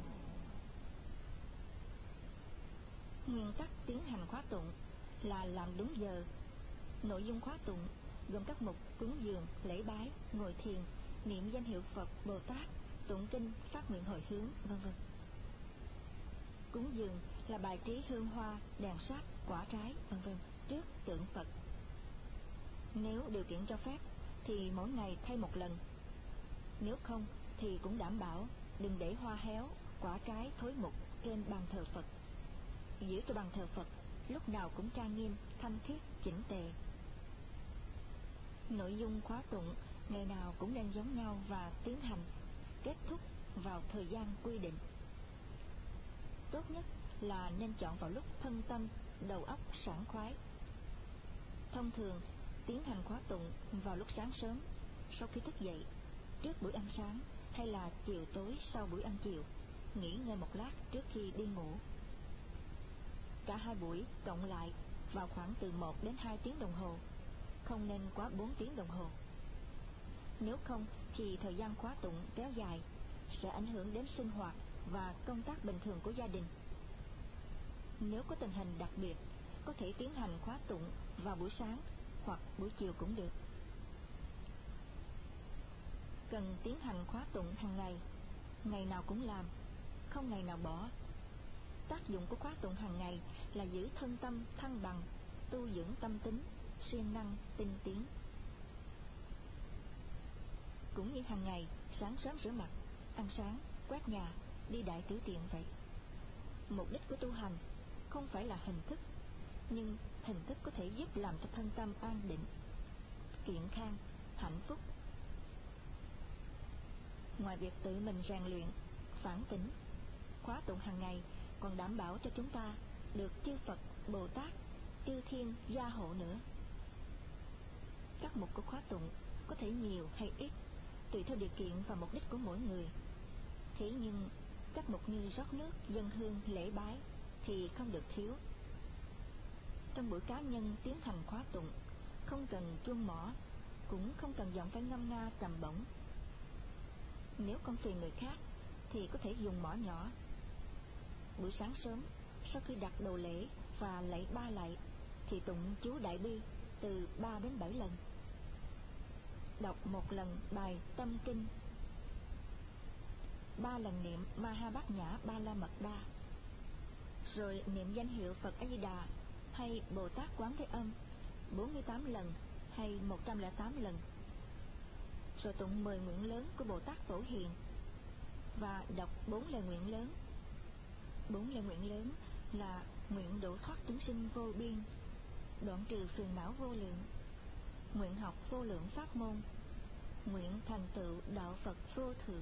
Nguyên tắc tiến hành khóa tụng là làm đúng giờ. Nội dung khóa tụng gồm các mục cúng dường, lễ bái, ngồi thiền, niệm danh hiệu Phật, Bồ Tát, tụng kinh, phát nguyện hồi hướng, vân vân. Cúng dường là bài trí hương hoa, đèn sáp, quả trái, vân vân trước tượng Phật. Nếu điều kiện cho phép thì mỗi ngày thay một lần. Nếu không thì cũng đảm bảo đừng để hoa héo, quả trái thối mục trên bàn thờ Phật. Giữ cho bàn thờ Phật lúc nào cũng trang nghiêm, thanh khiết, chỉnh tề. Nội dung khóa tụng ngày nào cũng nên giống nhau và tiến hành kết thúc vào thời gian quy định. Tốt nhất là nên chọn vào lúc thân tâm, đầu óc sảng khoái. Thông thường tiến hành khóa tụng vào lúc sáng sớm, sau khi thức dậy, trước buổi ăn sáng, hay là chiều tối sau buổi ăn chiều, nghỉ ngơi một lát trước khi đi ngủ. Cả hai buổi cộng lại vào khoảng từ một đến hai tiếng đồng hồ, không nên quá bốn tiếng đồng hồ. Nếu không thì thời gian khóa tụng kéo dài sẽ ảnh hưởng đến sinh hoạt và công tác bình thường của gia đình. Nếu có tình hình đặc biệt, có thể tiến hành khóa tụng vào buổi sáng hoặc buổi chiều cũng được. Cần tiến hành khóa tụng hàng ngày, ngày nào cũng làm, không ngày nào bỏ. Tác dụng của khóa tụng hàng ngày là giữ thân tâm thăng bằng, tu dưỡng tâm tính, siêng năng, tinh tiến. Cũng như hàng ngày, sáng sớm rửa mặt, ăn sáng, quét nhà, đi đại tiểu tiện vậy. Mục đích của tu hành không phải là hình thức, nhưng hình thức có thể giúp làm cho thân tâm an định, kiện khang, hạnh phúc. Ngoài việc tự mình rèn luyện, phản tỉnh, khóa tụng hàng ngày còn đảm bảo cho chúng ta được chư Phật, Bồ Tát, chư thiên gia hộ nữa. Các mục của khóa tụng có thể nhiều hay ít, tùy theo điều kiện và mục đích của mỗi người. Thế nhưng các mục như rót nước, dâng hương, lễ bái thì không được thiếu. Trong buổi cá nhân tiến hành khóa tụng, không cần chuông mõ, cũng không cần giọng phải ngâm nga trầm bổng. Nếu không phiền người khác thì có thể dùng mõ nhỏ. Buổi sáng sớm, sau khi đặt đồ lễ và lạy ba lạy, thì tụng chú Đại Bi từ ba đến bảy lần. Đọc một lần bài Tâm Kinh, ba lần niệm Ma Ha Bát Nhã Ba La Mật Đa, rồi niệm danh hiệu Phật A Di Đà hay Bồ Tát Quán Thế Âm bốn mươi tám lần hay một trăm lẻ tám lần, rồi tụng mười nguyện lớn của Bồ Tát Phổ Hiền và đọc bốn lời nguyện lớn. Bốn lời nguyện lớn là nguyện độ thoát chúng sinh vô biên, đoạn trừ phiền não vô lượng, nguyện học vô lượng pháp môn, nguyện thành tựu đạo Phật vô thượng.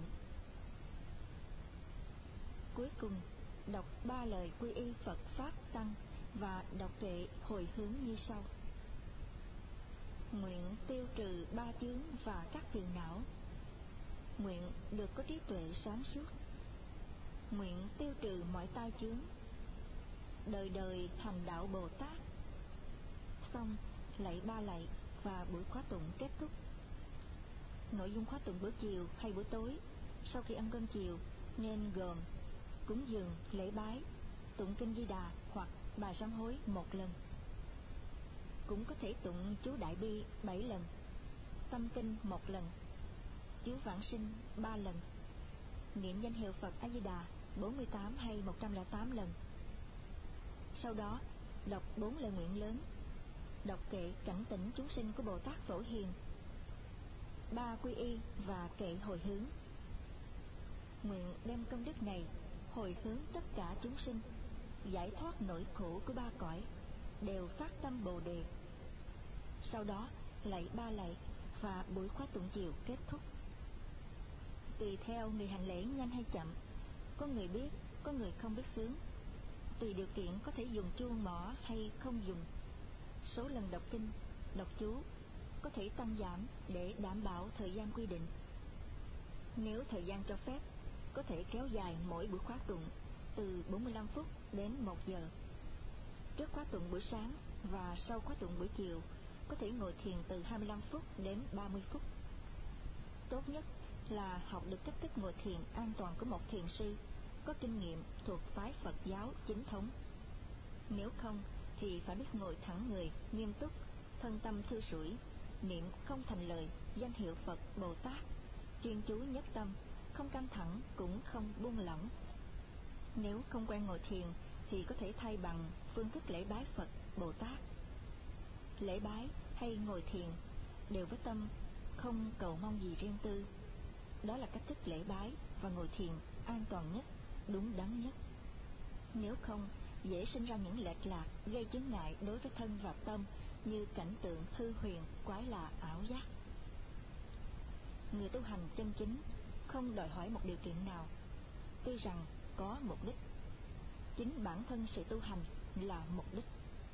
Cuối cùng đọc ba lời quy y Phật Pháp Tăng và đọc kệ hồi hướng như sau: nguyện tiêu trừ ba chướng và các phiền não, nguyện được có trí tuệ sáng suốt, nguyện tiêu trừ mọi tai chướng, đời đời hành đạo Bồ Tát. Xong lạy ba lạy và buổi khóa tụng kết thúc. Nội dung khóa tụng bữa chiều hay buổi tối sau khi ăn cơm chiều nên gồm cúng dường, lễ bái, tụng kinh Di Đà hoặc bài sám hối một lần. Cũng có thể tụng chú Đại Bi bảy lần, tâm kinh một lần, chú Vãng Sinh ba lần, niệm danh hiệu Phật A Di Đà bốn mươi tám hay một trăm lẻ tám lần. Sau đó đọc bốn lời nguyện lớn, đọc kệ cảnh tỉnh chúng sinh của Bồ Tát Phổ Hiền, ba quy y và kệ hồi hướng. Nguyện đem công đức này hồi hướng tất cả chúng sinh giải thoát nỗi khổ của ba cõi, đều phát tâm Bồ Đề. Sau đó lạy ba lạy và buổi khóa tụng chiều kết thúc. Tùy theo người hành lễ nhanh hay chậm, có người biết, có người không biết sướng. Tùy điều kiện có thể dùng chuông mỏ hay không dùng. Số lần đọc kinh, đọc chú có thể tăng giảm để đảm bảo thời gian quy định. Nếu thời gian cho phép, có thể kéo dài mỗi buổi khóa tụng từ bốn mươi lăm phút đến một giờ. Trước khóa tụng buổi sáng và sau khóa tụng buổi chiều có thể ngồi thiền từ hai mươi lăm phút đến ba mươi phút. Tốt nhất là học được cách thức ngồi thiền an toàn của một thiền sư có kinh nghiệm thuộc phái Phật giáo chính thống. Nếu không thì phải biết ngồi thẳng người, nghiêm túc, thân tâm thư sủi, niệm không thành lời danh hiệu Phật Bồ Tát, chuyên chú nhất tâm, không căng thẳng cũng không buông lỏng. Nếu không quen ngồi thiền thì có thể thay bằng phương thức lễ bái Phật Bồ Tát. Lễ bái hay ngồi thiền đều với tâm không cầu mong gì riêng tư. Đó là cách thức lễ bái và ngồi thiền an toàn nhất, đúng đắn nhất. Nếu không, dễ sinh ra những lệch lạc gây chướng ngại đối với thân và tâm, như cảnh tượng hư huyền, quái lạ, ảo giác. Người tu hành chân chính không đòi hỏi một điều kiện nào, tuy rằng có mục đích. Chính bản thân sự tu hành là mục đích.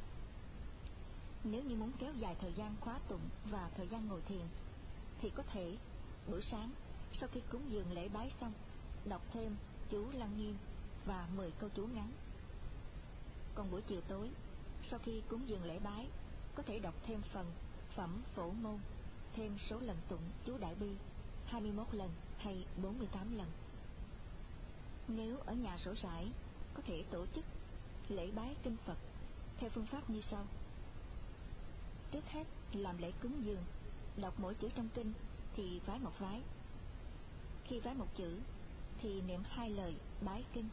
Nếu như muốn kéo dài thời gian khóa tụng và thời gian ngồi thiền, thì có thể buổi sáng sau khi cúng dường lễ bái xong, đọc thêm chú Lăng Nghiêm và mười câu chú ngắn. Còn buổi chiều tối sau khi cúng dường lễ bái, có thể đọc thêm phần phẩm Phổ Môn, thêm số lần tụng chú Đại Bi hai mươi mốt lần hay bốn mươi tám lần. Nếu ở nhà rỗi rãi, có thể tổ chức lễ bái kinh Phật theo phương pháp như sau. Trước hết làm lễ cúng dường, đọc mỗi chữ trong kinh thì vái một vái. Khi vái một chữ thì niệm hai lời bái kinh.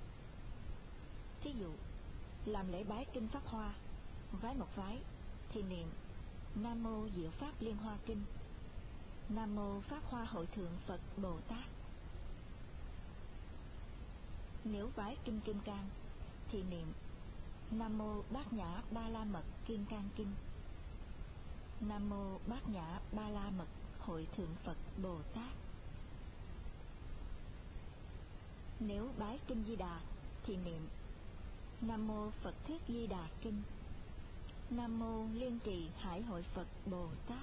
Thí dụ, làm lễ bái kinh Pháp Hoa, vái một vái thì niệm Nam Mô Diệu Pháp Liên Hoa Kinh, Nam Mô Pháp Hoa Hội Thượng Phật Bồ Tát. Nếu vái kinh Kim Cang thì niệm Nam Mô Bát Nhã Ba La Mật Kim Cang Kinh, Nam Mô Bát Nhã Ba La Mật Hội Thượng Phật Bồ Tát. Nếu bái kinh Di Đà thì niệm Nam Mô Phật Thiết Di Đà Kinh, Nam Mô Liên Trì Hải Hội Phật Bồ Tát.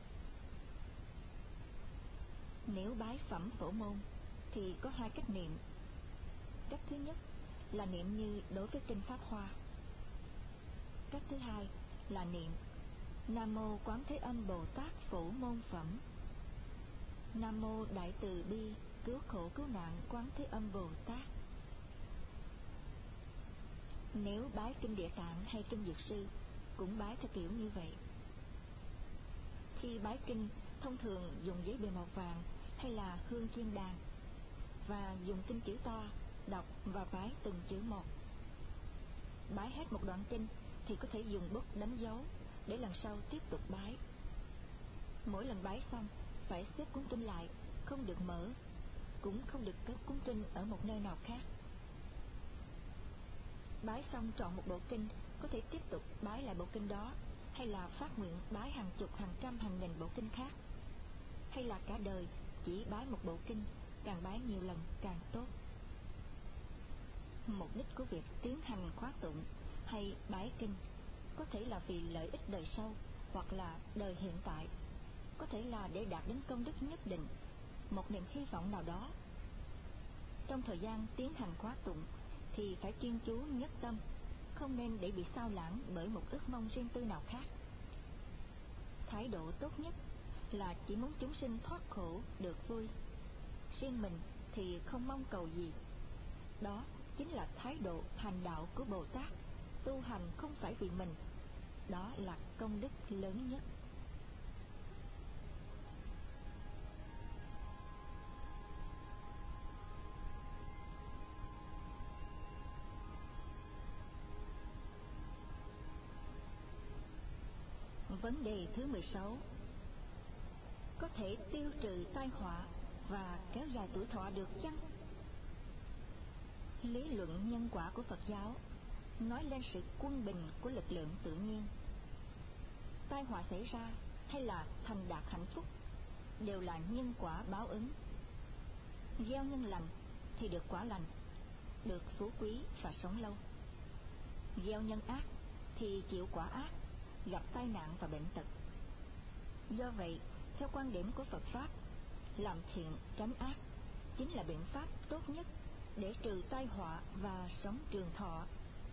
Nếu bái phẩm Phổ Môn thì có hai cách niệm. Cách thứ nhất là niệm như đối với kinh Pháp Hoa. Cách thứ hai là niệm Nam Mô Quán Thế Âm Bồ Tát Phổ Môn Phẩm, Nam Mô Đại Từ Bi Cứu Khổ Cứu Nạn Quán Thế Âm Bồ Tát. Nếu bái kinh Địa Tạng hay kinh Dược Sư cũng bái theo kiểu như vậy. Khi bái kinh, thông thường dùng giấy bìa màu vàng hay là hương chiên đàn, và dùng kinh chữ to, đọc và bái từng chữ một. Bái hết một đoạn kinh thì có thể dùng bút đánh dấu để lần sau tiếp tục bái. Mỗi lần bái xong phải xếp cuốn kinh lại, không được mở, cũng không được cất cuốn kinh ở một nơi nào khác. Bái xong trọn một bộ kinh, có thể tiếp tục bái lại bộ kinh đó, hay là phát nguyện bái hàng chục, hàng trăm, hàng nghìn bộ kinh khác, hay là cả đời chỉ bái một bộ kinh, càng bái nhiều lần càng tốt. Mục đích của việc tiến hành khóa tụng hay bái kinh có thể là vì lợi ích đời sau, hoặc là đời hiện tại, có thể là để đạt đến công đức nhất định, một niềm hy vọng nào đó. Trong thời gian tiến hành khóa tụng thì phải chuyên chú nhất tâm, không nên để bị sao lãng bởi một ước mong riêng tư nào khác. Thái độ tốt nhất là chỉ muốn chúng sinh thoát khổ được vui, riêng mình thì không mong cầu gì. Đó chính là thái độ hành đạo của Bồ Tát, tu hành không phải vì mình. Đó là công đức lớn nhất. Vấn đề thứ mười sáu. Có thể tiêu trừ tai họa và kéo dài tuổi thọ được chăng? Lý luận nhân quả của Phật giáo nói lên sự quân bình của lực lượng tự nhiên. Tai họa xảy ra hay là thành đạt hạnh phúc đều là nhân quả báo ứng. Gieo nhân lành thì được quả lành, được phú quý và sống lâu. Gieo nhân ác thì chịu quả ác, gặp tai nạn và bệnh tật. Do vậy, theo quan điểm của Phật Pháp, làm thiện tránh ác chính là biện pháp tốt nhất để trừ tai họa và sống trường thọ.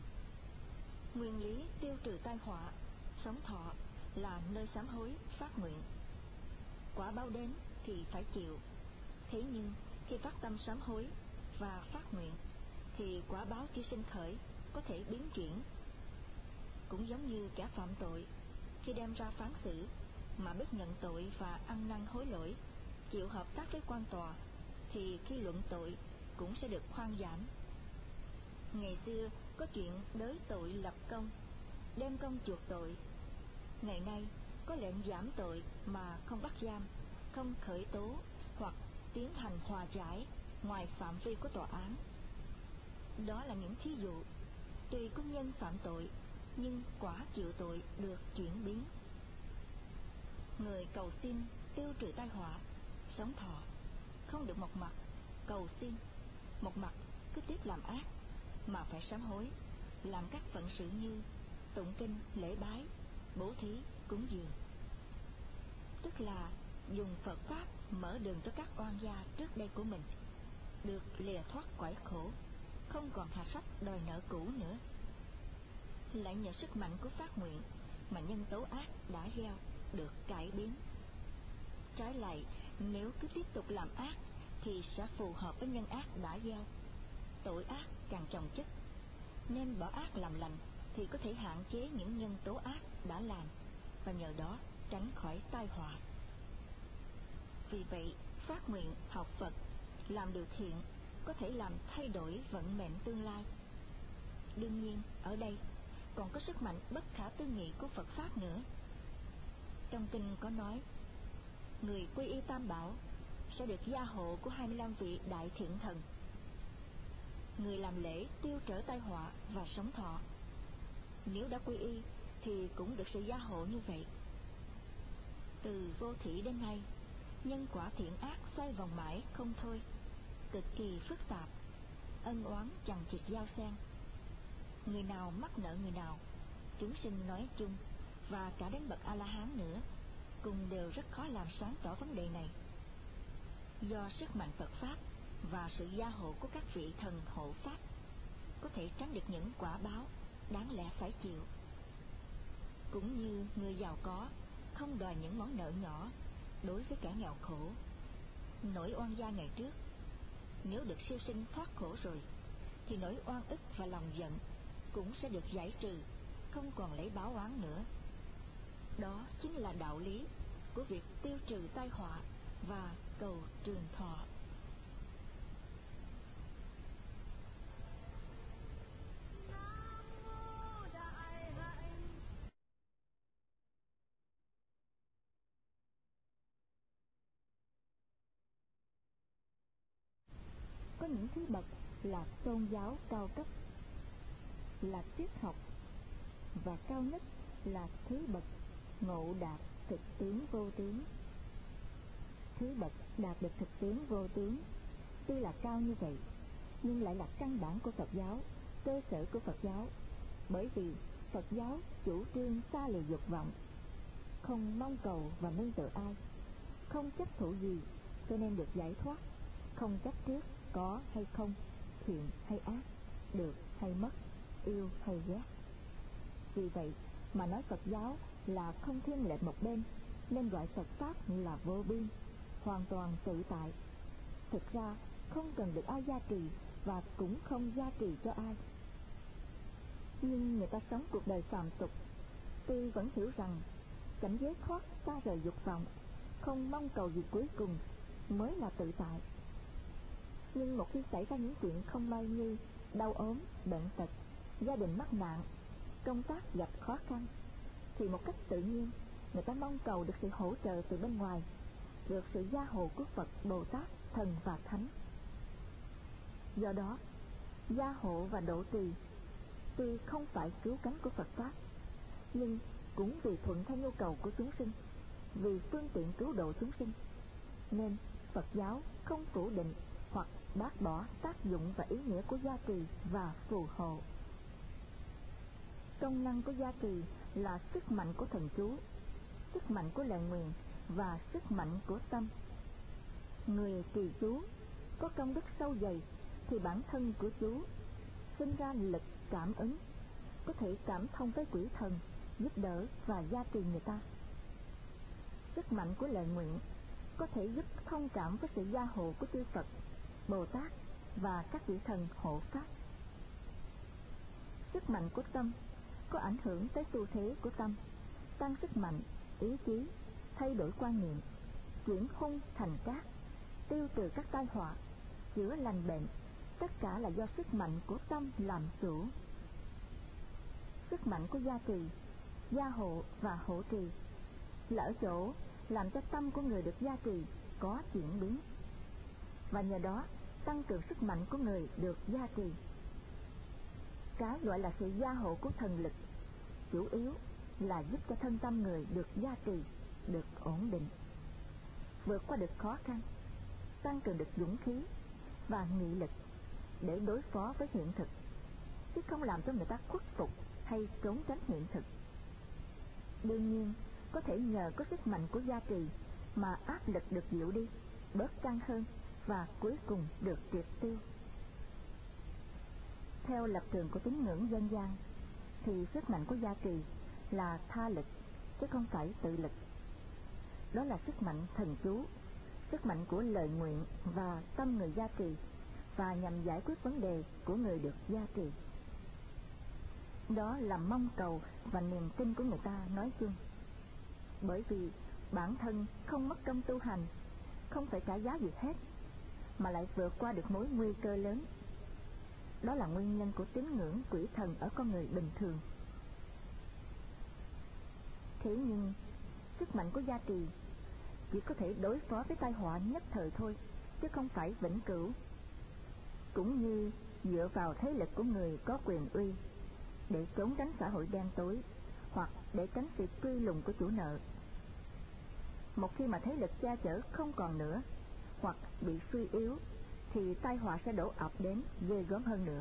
Nguyên lý tiêu trừ tai họa, sống thọ là nơi sám hối, phát nguyện. Quả báo đến thì phải chịu. Thế nhưng khi phát tâm sám hối và phát nguyện thì quả báo chưa sinh khởi có thể biến chuyển. Cũng giống như kẻ phạm tội, khi đem ra phán xử mà biết nhận tội và ăn năn hối lỗi, chịu hợp tác với quan tòa, thì khi luận tội cũng sẽ được khoan giảm. Ngày xưa có chuyện đới tội lập công, đem công chuộc tội. Ngày nay có lệnh giảm tội mà không bắt giam, không khởi tố hoặc tiến hành hòa giải ngoài phạm vi của tòa án. Đó là những thí dụ. Tuy có nhân phạm tội nhưng quả chịu tội được chuyển biến. Người cầu xin tiêu trừ tai họa, sống thọ, không được một mặt cầu xin, một mặt cứ tiếp làm ác, mà phải sám hối, làm các phận sự như tụng kinh, lễ bái, bố thí, cúng dường. Tức là dùng Phật Pháp mở đường cho các oan gia trước đây của mình, được lìa thoát quải khổ, không còn hạ sách đòi nợ cũ nữa. Lại nhờ sức mạnh của phát nguyện mà nhân tố ác đã gieo được cải biến. Trái lại, nếu cứ tiếp tục làm ác thì sẽ phù hợp với nhân ác đã gieo, tội ác càng chồng chất. Nên bỏ ác làm lành thì có thể hạn chế những nhân tố ác đã làm, và nhờ đó tránh khỏi tai họa. Vì vậy, phát nguyện học Phật, làm điều thiện có thể làm thay đổi vận mệnh tương lai. Đương nhiên, ở đây còn có sức mạnh bất khả tư nghị của Phật Pháp nữa. Trong kinh có nói, người quy y Tam Bảo sẽ được gia hộ của hai mươi lăm vị đại thiện thần. Người làm lễ tiêu trở tai họa và sống thọ, nếu đã quy y thì cũng được sự gia hộ như vậy. Từ vô thủy đến nay, nhân quả thiện ác xoay vòng mãi không thôi, cực kỳ phức tạp, ân oán chằng chịt giao xen. Người nào mắc nợ người nào, chúng sinh nói chung và cả đến bậc A-la-hán nữa, cùng đều rất khó làm sáng tỏ vấn đề này. Do sức mạnh Phật Pháp và sự gia hộ của các vị thần hộ Pháp, có thể tránh được những quả báo đáng lẽ phải chịu. Cũng như người giàu có không đòi những món nợ nhỏ đối với kẻ nghèo khổ. Nỗi oan gia ngày trước, nếu được siêu sinh thoát khổ rồi, thì nỗi oan ức và lòng giận cũng sẽ được giải trừ, không còn lấy báo oán nữa. Đó chính là đạo lý của việc tiêu trừ tai họa và cầu trường thọ. những thứ bậc là tôn giáo cao cấp, là triết học, và cao nhất là thứ bậc ngộ đạt thực tướng vô tướng. Thứ bậc đạt được thực tướng vô tướng tuy là cao như vậy, nhưng lại là căn bản của Phật giáo, cơ sở của Phật giáo, bởi vì Phật giáo chủ trương xa lìa dục vọng, không mong cầu và nương tựa ai, không chấp thủ gì cho nên được giải thoát, không chấp trước có hay không, thiện hay ác, được hay mất, yêu hay ghét. Vì vậy mà nói Phật giáo là không thiên lệch một bên, nên gọi Phật pháp là vô biên, hoàn toàn tự tại. Thực ra không cần được ai gia trì và cũng không gia trì cho ai. Nhưng người ta sống cuộc đời phàm tục, tuy vẫn hiểu rằng cảnh giới thoát xa rời dục vọng, không mong cầu gì cuối cùng mới là tự tại. Nhưng một khi xảy ra những chuyện không may như đau ốm, bệnh tật, gia đình mắc nạn, công tác gặp khó khăn, thì một cách tự nhiên người ta mong cầu được sự hỗ trợ từ bên ngoài, được sự gia hộ của Phật, Bồ Tát, Thần và Thánh. Do đó, gia hộ và độ trì tuy không phải cứu cánh của Phật pháp, nhưng cũng vì thuận theo nhu cầu của chúng sinh, vì phương tiện cứu độ chúng sinh, nên Phật giáo không phủ định hoặc bác bỏ tác dụng và ý nghĩa của gia trì và phù hộ. Công năng của gia trì là sức mạnh của thần chú, sức mạnh của lời nguyền và sức mạnh của tâm. Người trì chú có công đức sâu dày thì bản thân của chú sinh ra lực cảm ứng, có thể cảm thông với quỷ thần, giúp đỡ và gia trì người ta. Sức mạnh của lời nguyện có thể giúp thông cảm với sự gia hộ của chư Phật, Bồ Tát và các vị thần hộ pháp. Sức mạnh của tâm có ảnh hưởng tới xu thế của tâm, tăng sức mạnh, ý chí, thay đổi quan niệm, chuyển hung thành cát, tiêu trừ các tai họa, chữa lành bệnh, tất cả là do sức mạnh của tâm làm chủ. Sức mạnh của gia trì, gia hộ và hộ trì là ở chỗ làm cho tâm của người được gia trì có chuyển biến, và nhờ đó tăng cường sức mạnh của người được gia trì. Cái gọi là sự gia hộ của thần lực chủ yếu là giúp cho thân tâm người được gia trì, được ổn định, vượt qua được khó khăn, tăng cường được dũng khí và nghị lực để đối phó với hiện thực, chứ không làm cho người ta khuất phục hay trốn tránh hiện thực. Đương nhiên, có thể nhờ có sức mạnh của gia trì mà áp lực được dịu đi, bớt căng hơn và cuối cùng được triệt tiêu. Theo lập trường của tín ngưỡng dân gian thì sức mạnh của gia trì là tha lực chứ không phải tự lực. Đó là sức mạnh thần chú, sức mạnh của lời nguyện và tâm người gia trì, và nhằm giải quyết vấn đề của người được gia trì. Đó là mong cầu và niềm tin của người ta nói chung. Bởi vì bản thân không mất công tu hành, không phải trả giá gì hết, mà lại vượt qua được mối nguy cơ lớn. Đó là nguyên nhân của tín ngưỡng quỷ thần ở con người bình thường. Thế nhưng sức mạnh của gia trì chỉ có thể đối phó với tai họa nhất thời thôi, chứ không phải vĩnh cửu. Cũng như dựa vào thế lực của người có quyền uy để trốn tránh xã hội đen tối, hoặc để tránh sự truy lùng của chủ nợ. Một khi mà thế lực che chở không còn nữa, hoặc bị suy yếu, thì tai họa sẽ đổ ập đến ghê gớm hơn nữa.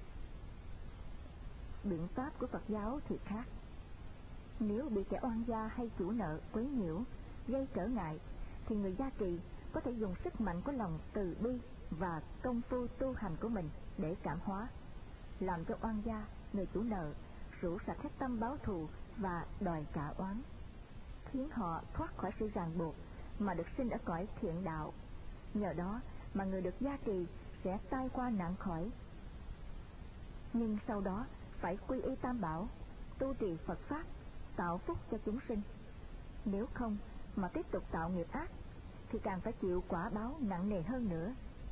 Biện pháp của Phật giáo thì khác. Nếu bị kẻ oan gia hay chủ nợ quấy nhiễu, gây trở ngại, thì người gia trì có thể dùng sức mạnh của lòng từ bi và công phu tu hành của mình để cảm hóa, làm cho oan gia, người chủ nợ rũ sạch hết tâm báo thù và đòi trả oán, khiến họ thoát khỏi sự ràng buộc mà được sinh ở cõi thiện đạo. Nhờ đó mà người được gia trì sẽ tai qua nạn khỏi. Nhưng sau đó phải quy y Tam Bảo, tu trì Phật pháp, tạo phúc cho chúng sinh. Nếu không mà tiếp tục tạo nghiệp ác thì càng phải chịu quả báo nặng nề hơn nữa.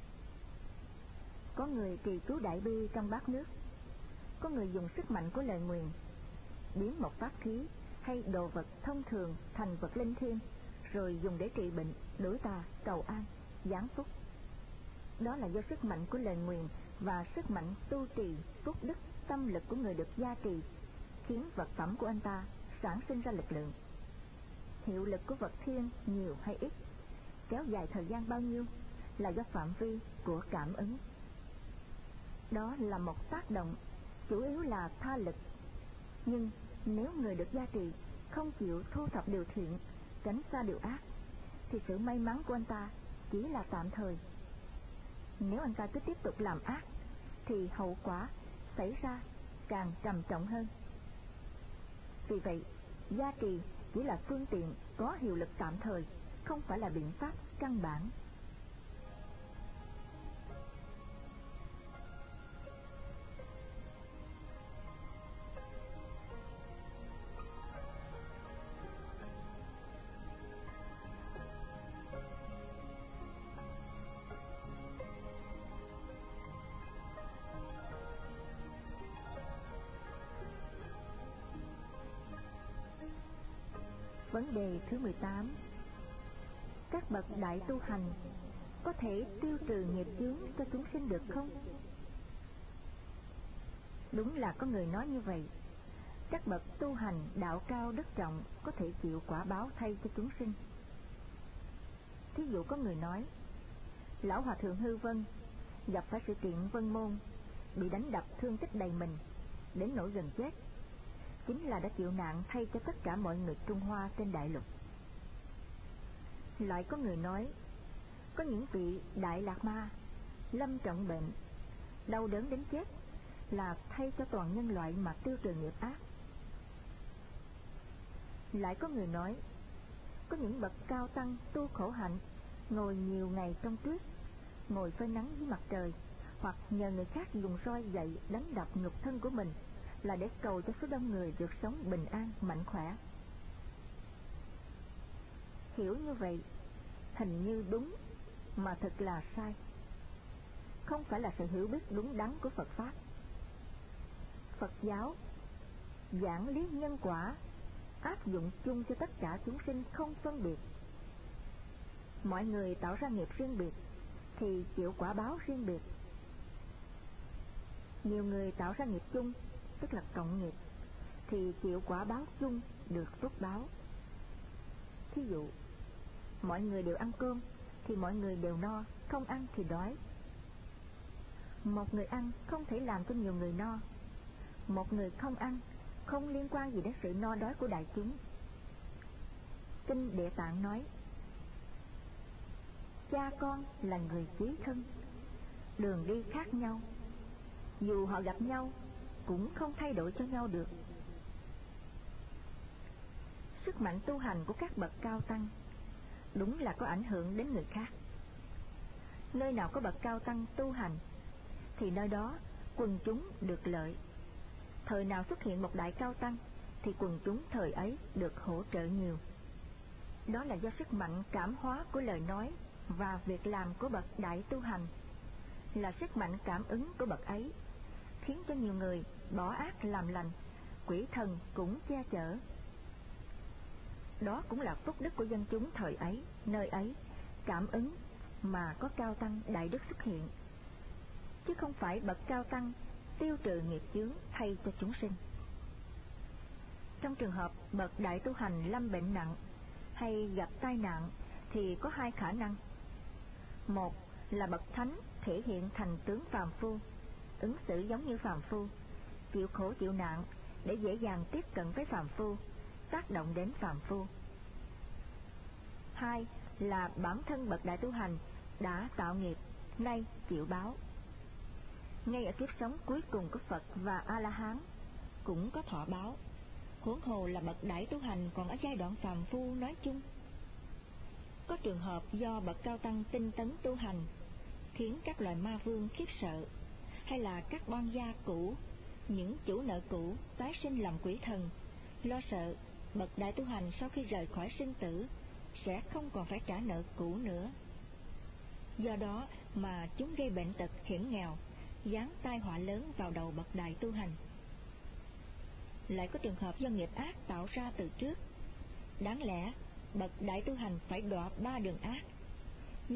Có người trì chú đại bi trong bát nước, có người dùng sức mạnh của lời nguyền biến một pháp khí hay đồ vật thông thường thành vật linh thiêng, rồi dùng để trị bệnh, đuổi tà, cầu an, giáng phúc. Đó là do sức mạnh của lời nguyền và sức mạnh tu trì, phúc đức, tâm lực của người được gia trì khiến vật phẩm của anh ta sản sinh ra lực lượng. Hiệu lực của vật thiên nhiều hay ít, kéo dài thời gian bao nhiêu là do phạm vi của cảm ứng. Đó là một tác động, chủ yếu là tha lực. Nhưng nếu người được gia trì không chịu thu thập điều thiện, tránh xa điều ác, thì sự may mắn của anh ta chỉ là tạm thời. Nếu anh ta cứ tiếp tục làm ác, thì hậu quả xảy ra càng trầm trọng hơn. Vì vậy, gia trì chỉ là phương tiện có hiệu lực tạm thời, không phải là biện pháp căn bản. Vấn đề thứ mười tám. Các bậc đại tu hành có thể tiêu trừ nghiệp chướng cho chúng sinh được không? Đúng là có người nói như vậy. Các bậc tu hành đạo cao đức trọng có thể chịu quả báo thay cho chúng sinh. Thí dụ có người nói, lão hòa thượng Hư Vân gặp phải sự kiện Vân Môn, bị đánh đập thương tích đầy mình, đến nỗi gần chết, chính là đã chịu nạn thay cho tất cả mọi người Trung Hoa trên đại lục. Lại có người nói, có những vị đại lạc ma lâm trọng bệnh, đau đớn đến chết, là thay cho toàn nhân loại mà tiêu trừ nghiệp ác. Lại có người nói, có những bậc cao tăng tu khổ hạnh, ngồi nhiều ngày trong tuyết, ngồi phơi nắng dưới mặt trời, hoặc nhờ người khác dùng roi gậy đánh đập nhục thân của mình, là để cầu cho số đông người được sống bình an, mạnh khỏe. Hiểu như vậy, hình như đúng, mà thật là sai. Không phải là sự hiểu biết đúng đắn của Phật Pháp. Phật giáo giảng lý nhân quả, áp dụng chung cho tất cả chúng sinh không phân biệt. Mọi người tạo ra nghiệp riêng biệt thì chịu quả báo riêng biệt. Nhiều người tạo ra nghiệp chung, tức là cộng nghiệp, thì chịu quả báo chung, được phúc báo. Thí dụ, mọi người đều ăn cơm thì mọi người đều no, không ăn thì đói. Một người ăn không thể làm cho nhiều người no, một người không ăn không liên quan gì đến sự no đói của đại chúng. Kinh Địa Tạng nói, cha con là người chí thân, đường đi khác nhau, dù họ gặp nhau cũng không thay đổi cho nhau được. Sức mạnh tu hành của các bậc cao tăng đúng là có ảnh hưởng đến người khác. Nơi nào có bậc cao tăng tu hành thì nơi đó quần chúng được lợi. Thời nào xuất hiện một đại cao tăng thì quần chúng thời ấy được hỗ trợ nhiều. Đó là do sức mạnh cảm hóa của lời nói và việc làm của bậc đại tu hành, là sức mạnh cảm ứng của bậc ấy, khiến cho nhiều người bỏ ác làm lành, quỷ thần cũng che chở. Đó cũng là phúc đức của dân chúng thời ấy, nơi ấy, cảm ứng mà có cao tăng đại đức xuất hiện, chứ không phải bậc cao tăng tiêu trừ nghiệp chướng thay cho chúng sinh. Trong trường hợp bậc đại tu hành lâm bệnh nặng hay gặp tai nạn thì có hai khả năng. Một là bậc thánh thể hiện thành tướng phàm phu, ứng xử giống như phàm phu, chịu khổ chịu nạn để dễ dàng tiếp cận với phàm phu, tác động đến phàm phu. Hai là bản thân bậc đại tu hành đã tạo nghiệp, nay chịu báo. Ngay ở kiếp sống cuối cùng của Phật và A-la-hán cũng có thọ báo, huống hồ là bậc đại tu hành còn ở giai đoạn phàm phu nói chung. Có trường hợp do bậc cao tăng tinh tấn tu hành khiến các loài ma vương khiếp sợ, hay là các oan gia cũ, những chủ nợ cũ tái sinh làm quỷ thần, lo sợ bậc đại tu hành sau khi rời khỏi sinh tử sẽ không còn phải trả nợ cũ nữa. Do đó mà chúng gây bệnh tật hiểm nghèo, giáng tai họa lớn vào đầu bậc đại tu hành. Lại có trường hợp do nghiệp ác tạo ra từ trước. Đáng lẽ bậc đại tu hành phải đọa ba đường ác, nhưng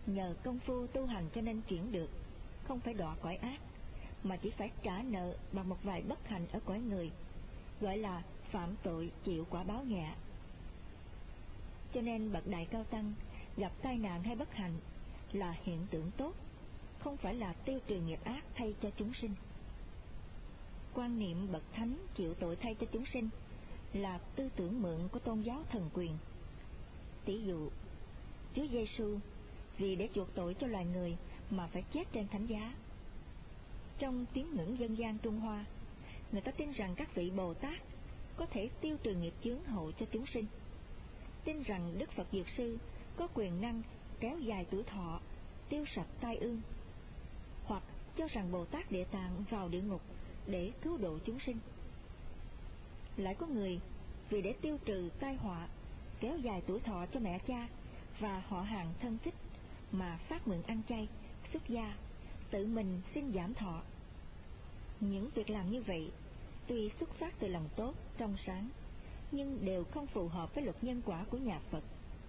nhờ công phu tu hành cho nên chuyển được, không phải đọa cõi ác, mà chỉ phải trả nợ bằng một vài bất hạnh ở cõi người, gọi là phạm tội chịu quả báo nhẹ. Cho nên bậc đại cao tăng gặp tai nạn hay bất hạnh là hiện tượng tốt, không phải là tiêu trừ nghiệp ác thay cho chúng sinh. Quan niệm bậc thánh chịu tội thay cho chúng sinh là tư tưởng mượn của tôn giáo thần quyền. Tỷ dụ, Chúa Giêsu vì để chuộc tội cho loài người mà phải chết trên thánh giá. Trong tiếng ngưỡng dân gian Trung Hoa, người ta tin rằng các vị Bồ Tát có thể tiêu trừ nghiệp chướng hộ cho chúng sinh, tin rằng Đức Phật Dược Sư có quyền năng kéo dài tuổi thọ, tiêu sạch tai ương, hoặc cho rằng Bồ Tát Địa Tạng vào địa ngục để cứu độ chúng sinh. Lại có người vì để tiêu trừ tai họa, kéo dài tuổi thọ cho mẹ cha và họ hàng thân thích mà phát nguyện ăn chay, xuất gia, tự mình xin giảm thọ. Những việc làm như vậy tuy xuất phát từ lòng tốt, trong sáng, nhưng đều không phù hợp với luật nhân quả của nhà Phật.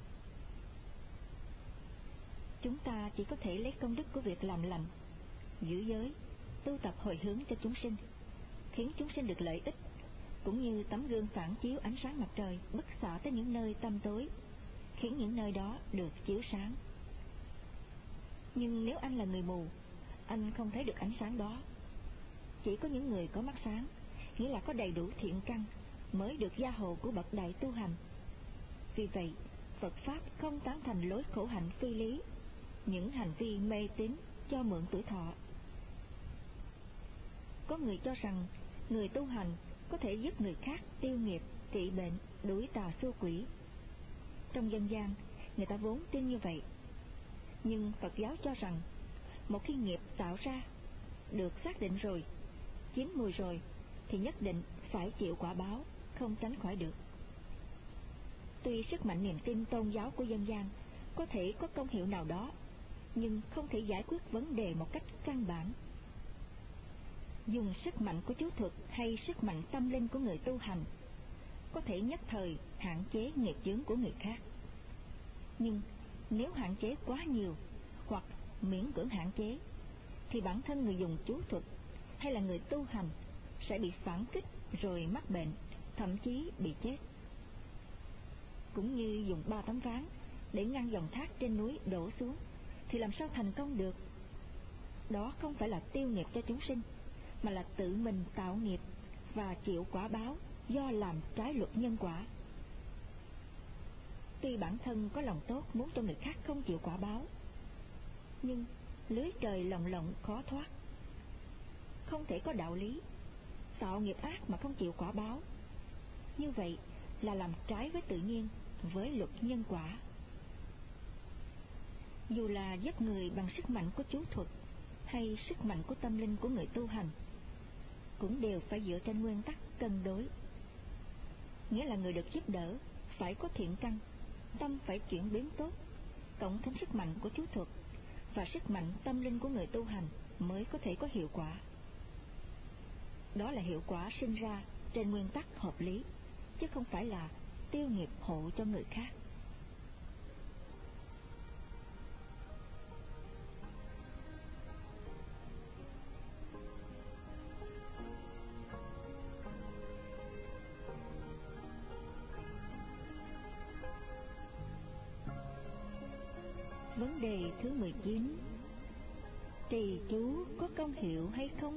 Chúng ta chỉ có thể lấy công đức của việc làm lành, giữ giới, tu tập hồi hướng cho chúng sinh, khiến chúng sinh được lợi ích, cũng như tấm gương phản chiếu ánh sáng mặt trời bức xạ tới những nơi tăm tối, khiến những nơi đó được chiếu sáng. Nhưng nếu anh là người mù, anh không thấy được ánh sáng đó. Chỉ có những người có mắt sáng, nghĩa là có đầy đủ thiện căn, mới được gia hộ của bậc đại tu hành. Vì vậy, Phật Pháp không tán thành lối khổ hạnh phi lý, những hành vi mê tín cho mượn tuổi thọ. Có người cho rằng người tu hành có thể giúp người khác tiêu nghiệp, trị bệnh, đuổi tà xua quỷ. Trong dân gian, người ta vốn tin như vậy. Nhưng Phật giáo cho rằng, một khi nghiệp tạo ra, được xác định rồi, chín mùi rồi, thì nhất định phải chịu quả báo, không tránh khỏi được. Tuy sức mạnh niềm tin tôn giáo của dân gian có thể có công hiệu nào đó, nhưng không thể giải quyết vấn đề một cách căn bản. Dùng sức mạnh của chú thuật hay sức mạnh tâm linh của người tu hành có thể nhất thời hạn chế nghiệp chướng của người khác. Nhưng nếu hạn chế quá nhiều hoặc miễn cưỡng hạn chế, thì bản thân người dùng chú thuật hay là người tu hành sẽ bị phản kích rồi mắc bệnh, thậm chí bị chết. Cũng như dùng ba tấm ván để ngăn dòng thác trên núi đổ xuống, thì làm sao thành công được? Đó không phải là tiêu nghiệp cho chúng sinh, mà là tự mình tạo nghiệp và chịu quả báo do làm trái luật nhân quả. Tuy bản thân có lòng tốt muốn cho người khác không chịu quả báo, nhưng lưới trời lồng lộng khó thoát. Không thể có đạo lý tạo nghiệp ác mà không chịu quả báo. Như vậy là làm trái với tự nhiên, với luật nhân quả. Dù là giúp người bằng sức mạnh của chú thuật hay sức mạnh của tâm linh của người tu hành, cũng đều phải dựa trên nguyên tắc cân đối. Nghĩa là người được giúp đỡ phải có thiện căn, tâm phải chuyển biến tốt, cộng thêm sức mạnh của chú thuật và sức mạnh tâm linh của người tu hành mới có thể có hiệu quả. Đó là hiệu quả sinh ra trên nguyên tắc hợp lý, chứ không phải là tiêu nghiệp hộ cho người khác. Vấn đề thứ mười chín: trì chú có công hiệu hay không?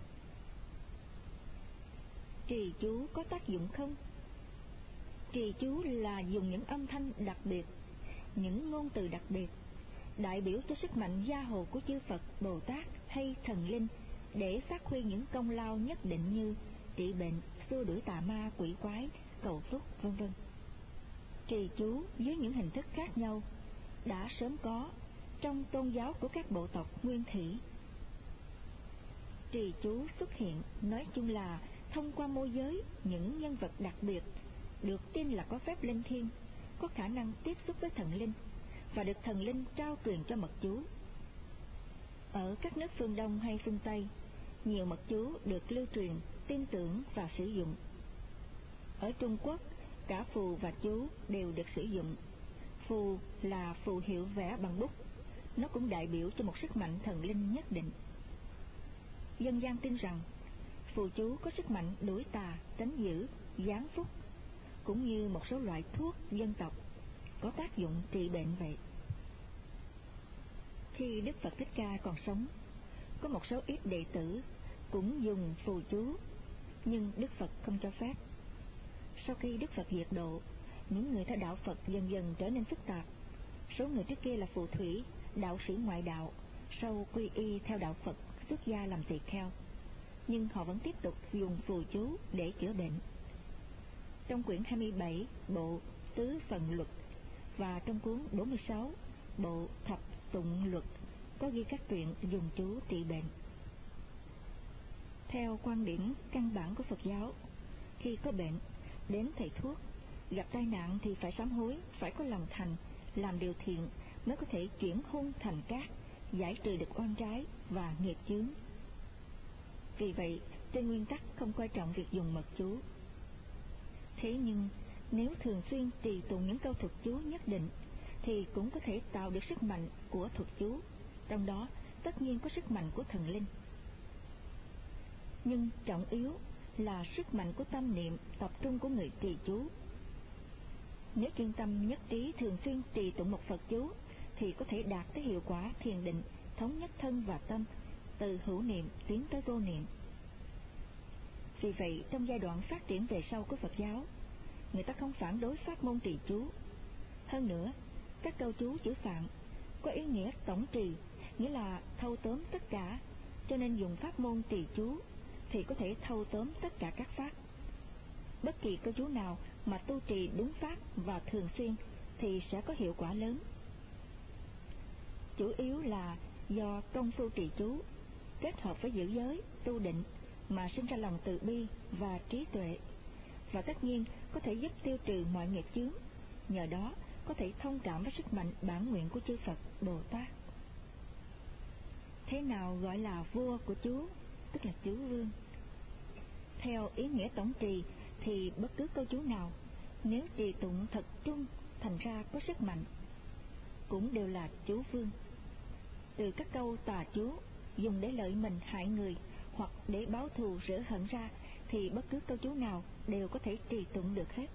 Trì chú có tác dụng không? Trì chú là dùng những âm thanh đặc biệt, những ngôn từ đặc biệt, đại biểu cho sức mạnh gia hộ của chư Phật, Bồ Tát hay thần linh để phát huy những công lao nhất định như trị bệnh, xua đuổi tà ma, quỷ quái, cầu phúc, vân vân. Trì chú dưới những hình thức khác nhau đã sớm có trong tôn giáo của các bộ tộc nguyên thủy. Trì chú xuất hiện nói chung là thông qua môi giới những nhân vật đặc biệt được tin là có phép linh thiêng, có khả năng tiếp xúc với thần linh và được thần linh trao truyền cho mật chú. Ở các nước phương Đông hay phương Tây, nhiều mật chú được lưu truyền, tin tưởng và sử dụng. Ở Trung Quốc, cả phù và chú đều được sử dụng. Phù là phù hiệu vẽ bằng bút, nó cũng đại biểu cho một sức mạnh thần linh nhất định. Dân gian tin rằng phù chú có sức mạnh đuổi tà, tránh dữ, giáng phúc, cũng như một số loại thuốc dân tộc có tác dụng trị bệnh vậy. Khi Đức Phật Thích Ca còn sống, có một số ít đệ tử cũng dùng phù chú, nhưng Đức Phật không cho phép. Sau khi Đức Phật diệt độ, những người theo đạo Phật dần dần trở nên phức tạp. Số người trước kia là phù thủy, đạo sĩ ngoại đạo, sau quy y theo đạo Phật, xuất gia làm tỳ kheo, nhưng họ vẫn tiếp tục dùng phù chú để chữa bệnh. Trong quyển hai mươi bảy bộ Tứ Phần Luật và trong cuốn bốn mươi sáu bộ Thập Tụng Luật có ghi các chuyện dùng chú trị bệnh. Theo quan điểm căn bản của Phật giáo, khi có bệnh, đến thầy thuốc, gặp tai nạn thì phải sám hối, phải có lòng thành, làm điều thiện mới có thể chuyển hung thành cát, giải trừ được oan trái và nghiệp chướng. Vì vậy, trên nguyên tắc không coi trọng việc dùng mật chú. Thế nhưng, nếu thường xuyên trì tụng những câu thuật chú nhất định, thì cũng có thể tạo được sức mạnh của thuật chú, trong đó tất nhiên có sức mạnh của thần linh. Nhưng trọng yếu là sức mạnh của tâm niệm tập trung của người trì chú. Nếu chuyên tâm nhất trí thường xuyên trì tụng một Phật chú, thì có thể đạt tới hiệu quả thiền định, thống nhất thân và tâm, từ hữu niệm tiến tới vô niệm. Vì vậy, trong giai đoạn phát triển về sau của Phật giáo, người ta không phản đối pháp môn trì chú. Hơn nữa, các câu chú chữ Phạn có ý nghĩa tổng trì, nghĩa là thâu tóm tất cả, cho nên dùng pháp môn trì chú thì có thể thâu tóm tất cả các pháp. Bất kỳ câu chú nào mà tu trì đúng pháp và thường xuyên thì sẽ có hiệu quả lớn. Chủ yếu là do công phu trì chú kết hợp với giữ giới, tu định mà sinh ra lòng từ bi và trí tuệ, và tất nhiên có thể giúp tiêu trừ mọi nghiệp chướng, nhờ đó có thể thông cảm với sức mạnh bản nguyện của chư Phật, Bồ Tát. Thế nào gọi là vua của chú, tức là chú vương? Theo ý nghĩa tổng trì thì bất cứ câu chú nào, nếu trì tụng thật trung thành ra có sức mạnh, cũng đều là chú vương. Từ các câu tà chú dùng để lợi mình hại người hoặc để báo thù rửa hận ra, thì bất cứ câu chú nào đều có thể trì tụng được hết.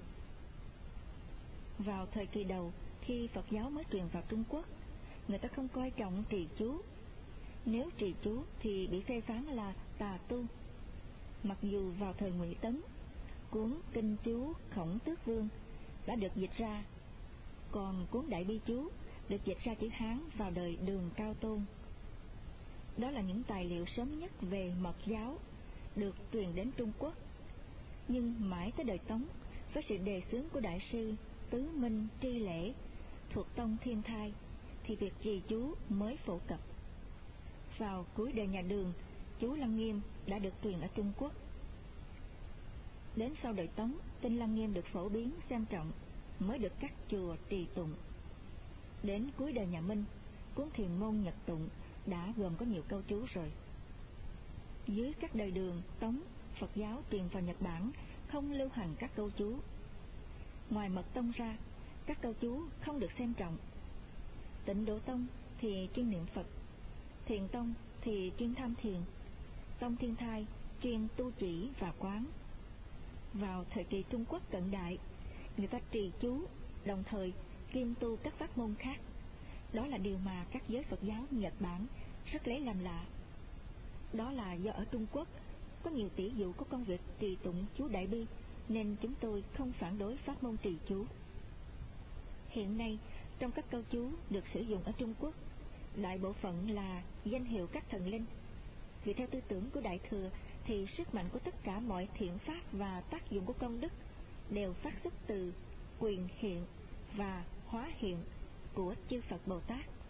Vào thời kỳ đầu, khi Phật giáo mới truyền vào Trung Quốc, người ta không coi trọng trì chú. Nếu trì chú thì bị phê phán là tà tu. Mặc dù vào thời Ngụy Tấn, cuốn Kinh chú Khổng Tước Vương đã được dịch ra, còn cuốn Đại Bi chú được dịch ra chữ Hán vào đời Đường Cao Tôn. Đó là những tài liệu sớm nhất về mật giáo được truyền đến Trung Quốc. Nhưng mãi tới đời Tống, với sự đề xướng của đại sư Tứ Minh Tri Lễ thuộc tông Thiên Thai, thì việc trì chú mới phổ cập. Vào cuối đời nhà Đường, chú Lăng Nghiêm đã được truyền ở Trung Quốc. Đến sau đời Tống, kinh Lăng Nghiêm được phổ biến xem trọng, mới được các chùa trì tụng. Đến cuối đời nhà Minh, cuốn Thiền môn Nhật Tụng đã gồm có nhiều câu chú rồi. Dưới các đời Đường, Tống, Phật giáo truyền vào Nhật Bản không lưu hành các câu chú. Ngoài Mật Tông ra, các câu chú không được xem trọng. Tịnh Độ Tông thì chuyên niệm Phật, Thiền Tông thì chuyên tham thiền, Tông Thiên Thai chuyên tu chỉ và quán. Vào thời kỳ Trung Quốc cận đại, người ta trì chú đồng thời kiêm tu các pháp môn khác. Đó là điều mà các giới Phật giáo Nhật Bản rất lấy làm lạ. Đó là do ở Trung Quốc có nhiều tỷ dụ có công việc trì tụng chú Đại Bi, nên chúng tôi không phản đối pháp môn trì chú. Hiện nay, trong các câu chú được sử dụng ở Trung Quốc, đại bộ phận là danh hiệu các thần linh. Vì theo tư tưởng của Đại Thừa thì sức mạnh của tất cả mọi thiện pháp và tác dụng của công đức đều phát xuất từ quyền hiện và hóa hiện của chư Phật Bồ Tát.